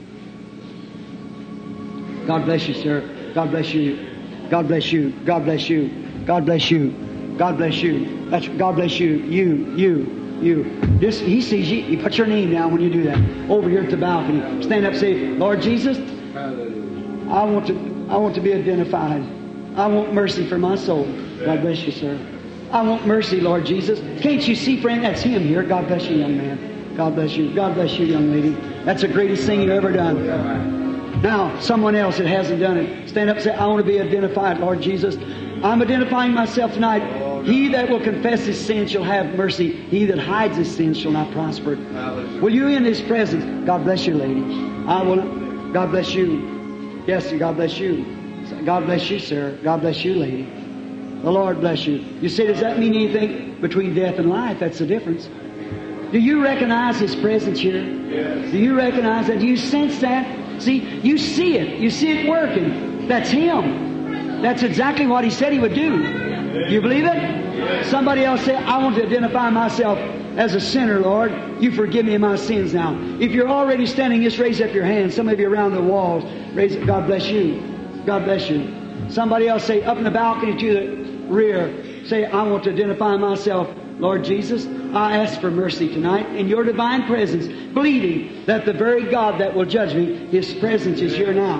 God bless you, sir. God bless you. God bless you. God bless you. God bless you. God bless you. That's God bless you. You. This, He sees you. You put your name down when you do that. Over here at the balcony. Stand up and say, "Lord Jesus, I want to be identified. I want mercy for my soul." God bless you, sir. I want mercy, Lord Jesus. Can't you see, friend? That's Him here. God bless you, young man. God bless you. God bless you, young lady. That's the greatest thing you've ever done. Now, someone else that hasn't done it, stand up and say, "I want to be identified, Lord Jesus. I'm identifying myself tonight. He that will confess his sins shall have mercy. He that hides his sins shall not prosper." Will you in His presence? God bless you, lady. I will. God bless you. Yes, God bless you. God bless you, sir. God bless you, lady. The Lord bless you. You say, does that mean anything between death and life? That's the difference. Do you recognize His presence here? Yes. Do you recognize that? Do you sense that? See, you see it. You see it working. That's Him. That's exactly what He said He would do. Do you believe it? Yes. Somebody else say, "I want to identify myself as a sinner, Lord. You forgive me my sins now." If you're already standing, just raise up your hands. Some of you around the walls, raise it. God bless you. God bless you. Somebody else say, up in the balcony to the rear, say, "I want to identify myself, Lord Jesus. I ask for mercy tonight in your divine presence, believing that the very God that will judge me, His presence is here now.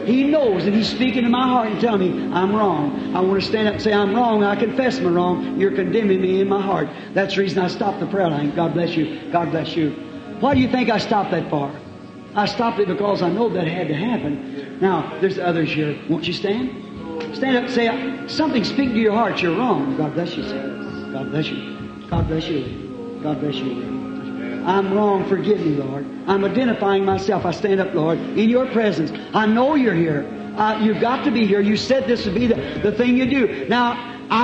He knows that He's speaking to my heart and telling me I'm wrong. I want to stand up and say I'm wrong. I confess my wrong. You're condemning me in my heart. That's the reason I stopped the prayer line. God bless you. God bless you. Why do you think I stopped that for? I stopped it because I know that had to happen. Now, there's others here. Won't you stand? Stand up and say, something speaking to your heart. You're wrong. God bless you, sir. God bless you. God bless you. God bless you. I'm wrong. Forgive me, Lord. I'm identifying myself. I stand up, Lord, in your presence. I know you're here. You've got to be here. You said this would be the thing you do. Now,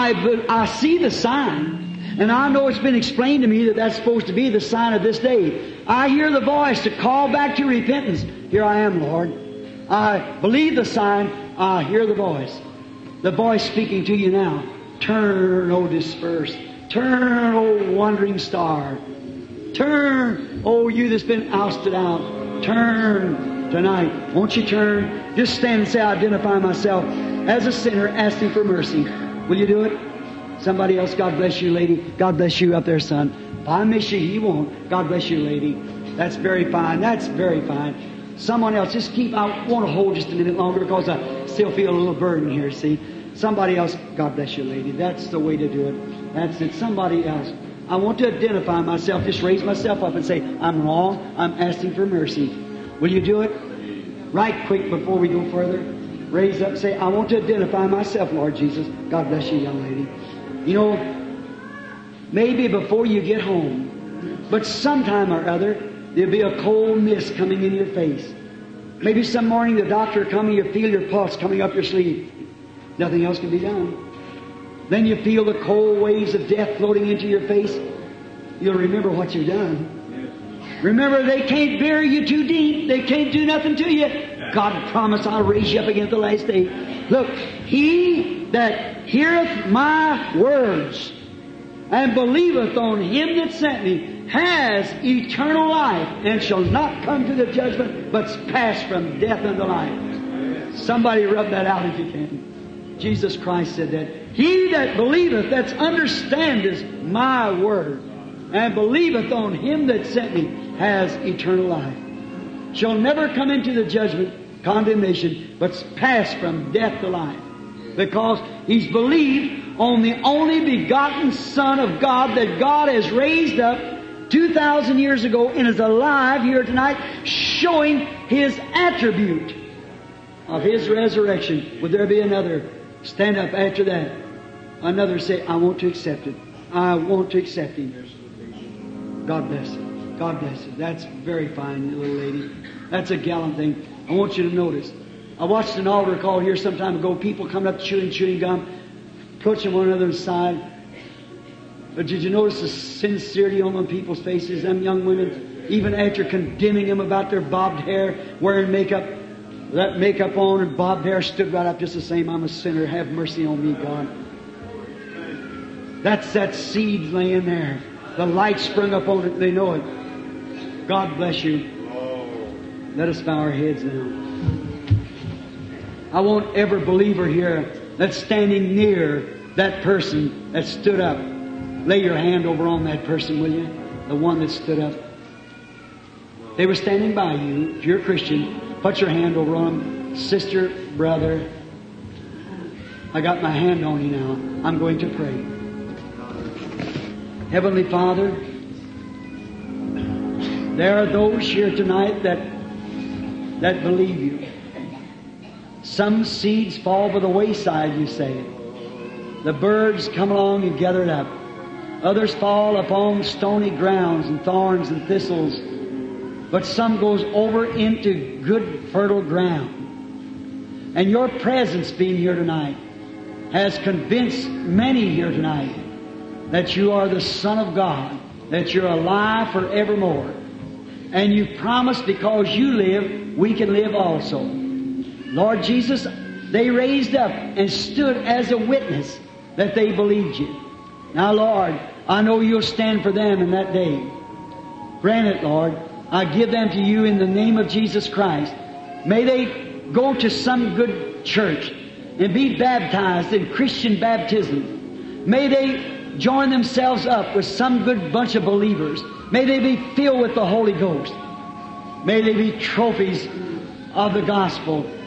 I see the sign. And I know it's been explained to me that that's supposed to be the sign of this day. I hear the voice to call back to repentance. Here I am, Lord. I believe the sign. I hear the voice. The voice speaking to you now. Turn, O dispersed. Turn, O wandering star. Turn, O you that's been ousted out. Turn tonight. Won't you turn? Just stand and say, I identify myself as a sinner asking for mercy. Will you do it? Somebody else, God bless you, lady. God bless you up there, son. If I miss you, He won't. God bless you, lady. That's very fine. That's very fine. Someone else, just keep, I want to hold just a minute longer because I still feel a little burden here, see. Somebody else, God bless you, lady. That's the way to do it. That's it. Somebody else. I want to identify myself, just raise myself up and say, I'm wrong. I'm asking for mercy. Will you do it? Right quick before we go further. Raise up and say, I want to identify myself, Lord Jesus. God bless you, young lady. You know, maybe before you get home, but sometime or other, there'll be a cold mist coming in your face. Maybe some morning the doctor coming, you feel your pulse coming up your sleeve. Nothing else can be done. Then you feel the cold waves of death floating into your face. You'll remember what you've done. Remember, they can't bury you too deep. They can't do nothing to you. God promised, I'll raise you up again at the last day. Look, he that heareth my words and believeth on Him that sent me has eternal life and shall not come to the judgment, but pass from death unto life. Somebody rub that out if you can. Jesus Christ said that. He that believeth, that's understandeth my word, and believeth on Him that sent me, has eternal life. Shall never come into the judgment, condemnation, but pass from death to life. Because he's believed on the only begotten Son of God that God has raised up 2,000 years ago and is alive here tonight, showing His attribute of His resurrection. Would there be another? Stand up after that. Another say, I want to accept it. I want to accept Him. God bless you. God bless you. That's very fine, little lady. That's a gallant thing. I want you to notice. I watched an altar call here some time ago. People coming up chewing gum, approaching one another's side. But did you notice the sincerity on people's faces? Them young women, even after condemning them about their bobbed hair, wearing makeup, that makeup on and bobbed hair, stood right up just the same. I'm a sinner. Have mercy on me, God. That's that seed laying there. The light sprung up on it. They know it. God bless you. Let us bow our heads now. I want every believer here that's standing near that person that stood up. Lay your hand over on that person, will you? The one that stood up. They were standing by you. If you're a Christian, put your hand over on them. Sister, brother, I got my hand on you now. I'm going to pray. Heavenly Father, there are those here tonight that believe you. Some seeds fall by the wayside, you say. The birds come along and gather it up. Others fall upon stony grounds and thorns and thistles. But some goes over into good fertile ground. And your presence being here tonight has convinced many here tonight that you are the Son of God, that you're alive forevermore. And you promised because you live, we can live also. Lord Jesus, they raised up and stood as a witness that they believed you. Now, Lord, I know you'll stand for them in that day. Grant it, Lord. I give them to you in the name of Jesus Christ. May they go to some good church and be baptized in Christian baptism. May they join themselves up with some good bunch of believers. May they be filled with the Holy Ghost. May they be trophies of the gospel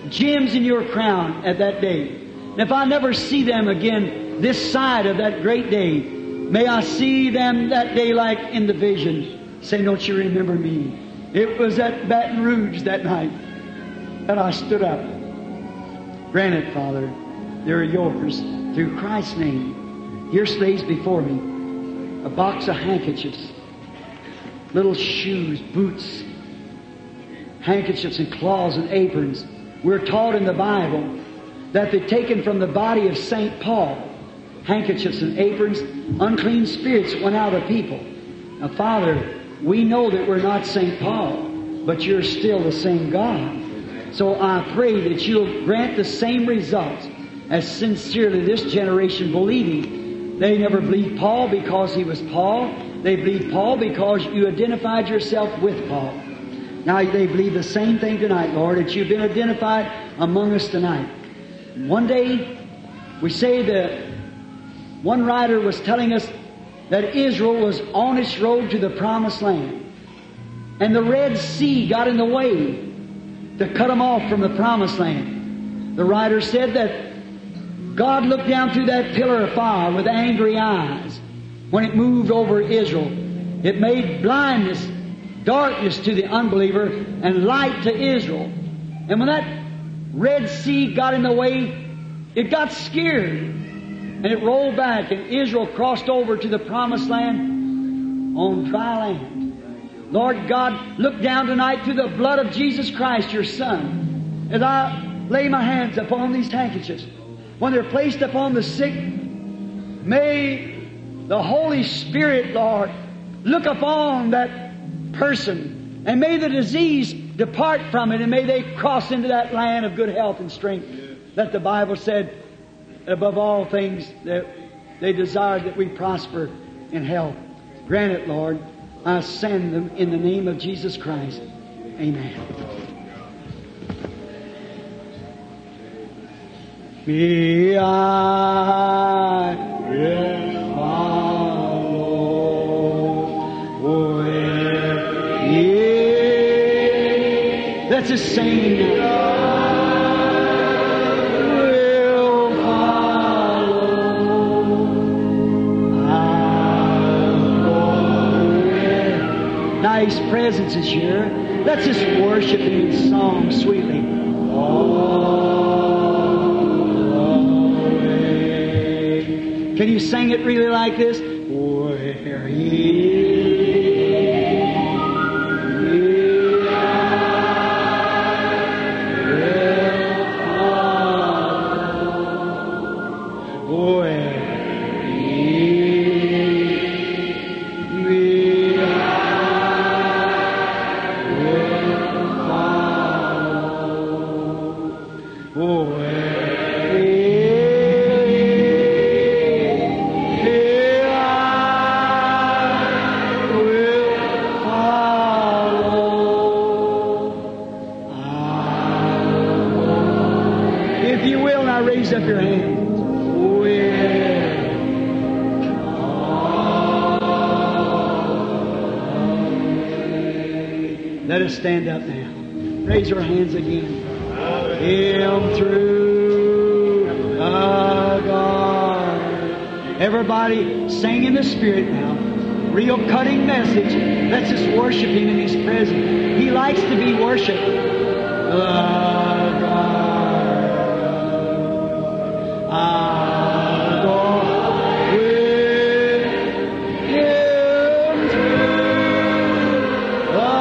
gems in your crown at that day. And if I never see them again this side of that great day, may I see them that day like in the vision. Say, don't you remember me? It was at Baton Rouge that night that I stood up. Grant it, Father. They're yours through Christ's name. Here lays before me a box of handkerchiefs, little shoes, boots, handkerchiefs and cloths and aprons. We're taught in the Bible that they're taken from the body of St. Paul. Handkerchiefs and aprons, unclean spirits went out of people. Now, Father, we know that we're not St. Paul, but you're still the same God. So I pray that you'll grant the same results as sincerely this generation believing. They never believed Paul because he was Paul. They believed Paul because you identified yourself with Paul. Now they believe the same thing tonight, Lord, that you've been identified among us tonight. One day, we say that one writer was telling us that Israel was on its road to the Promised Land. And the Red Sea got in the way to cut them off from the Promised Land. The writer said that God looked down through that pillar of fire with angry eyes when it moved over Israel. It made blindness, darkness to the unbeliever, and light to Israel. And when that Red Sea got in the way, it got scared. And it rolled back, and Israel crossed over to the Promised Land on dry land. Lord God, look down tonight through the blood of Jesus Christ, your Son, as I lay my hands upon these handkerchiefs. When they're placed upon the sick, may the Holy Spirit, Lord, look upon that person, and may the disease depart from it, and may they cross into that land of good health and strength that the Bible said, above all things, that they desired that we prosper in health. Grant it, Lord. I send them in the name of Jesus Christ. Amen. Be I will follow where He. Let's just sing now. His presence is here. Let's just worship Him in song sweetly. Can you sing it really like this? Where He up your hands. Let us stand up now. Raise your hands again. Him through the garden. Everybody sing in the Spirit now. Real cutting message. Let's just worship Him in His presence. He likes to be worshipped. I'll go with Him through the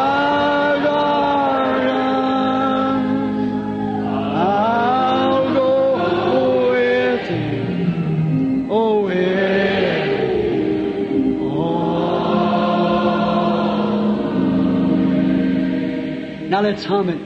garden. I'll go with Him. Oh, now let's hum it.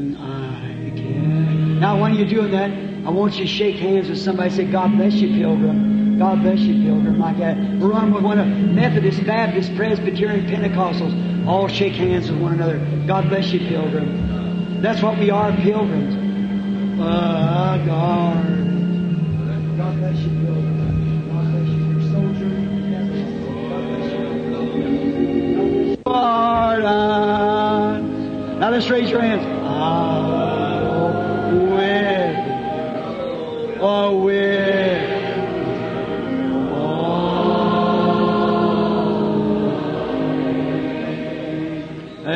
Now when you're doing that, I want you to shake hands with somebody and say, God bless you, Pilgrim. God bless you, Pilgrim, like that. We're on with one of Methodist, Baptist, Presbyterian, Pentecostals. All shake hands with one another. God bless you, Pilgrim. That's what we are, pilgrims. God. God bless you, Pilgrim. God bless you, your soldier. God bless you. Now let's raise your hands.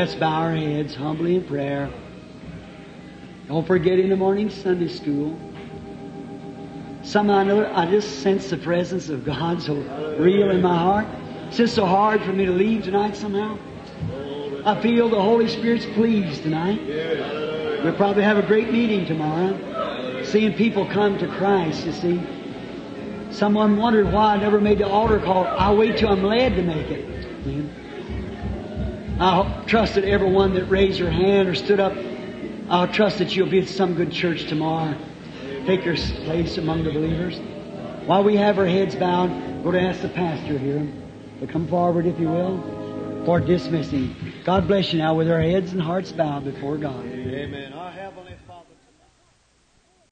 Let's bow our heads humbly in prayer. Don't forget in the morning Sunday school. Somehow I just sense the presence of God so real in my heart. It's just so hard for me to leave tonight somehow. I feel the Holy Spirit's pleased tonight. We'll probably have a great meeting tomorrow. Seeing people come to Christ, you see. Someone wondered why I never made the altar call. I'll wait till I'm led to make it. I trust that everyone that raised your hand or stood up, I'll trust that you'll be at some good church tomorrow. Take your place among the believers. While we have our heads bowed, go to ask the pastor here to come forward, if you will, for dismissing. God bless you now with our heads and hearts bowed before God. Amen. Our Heavenly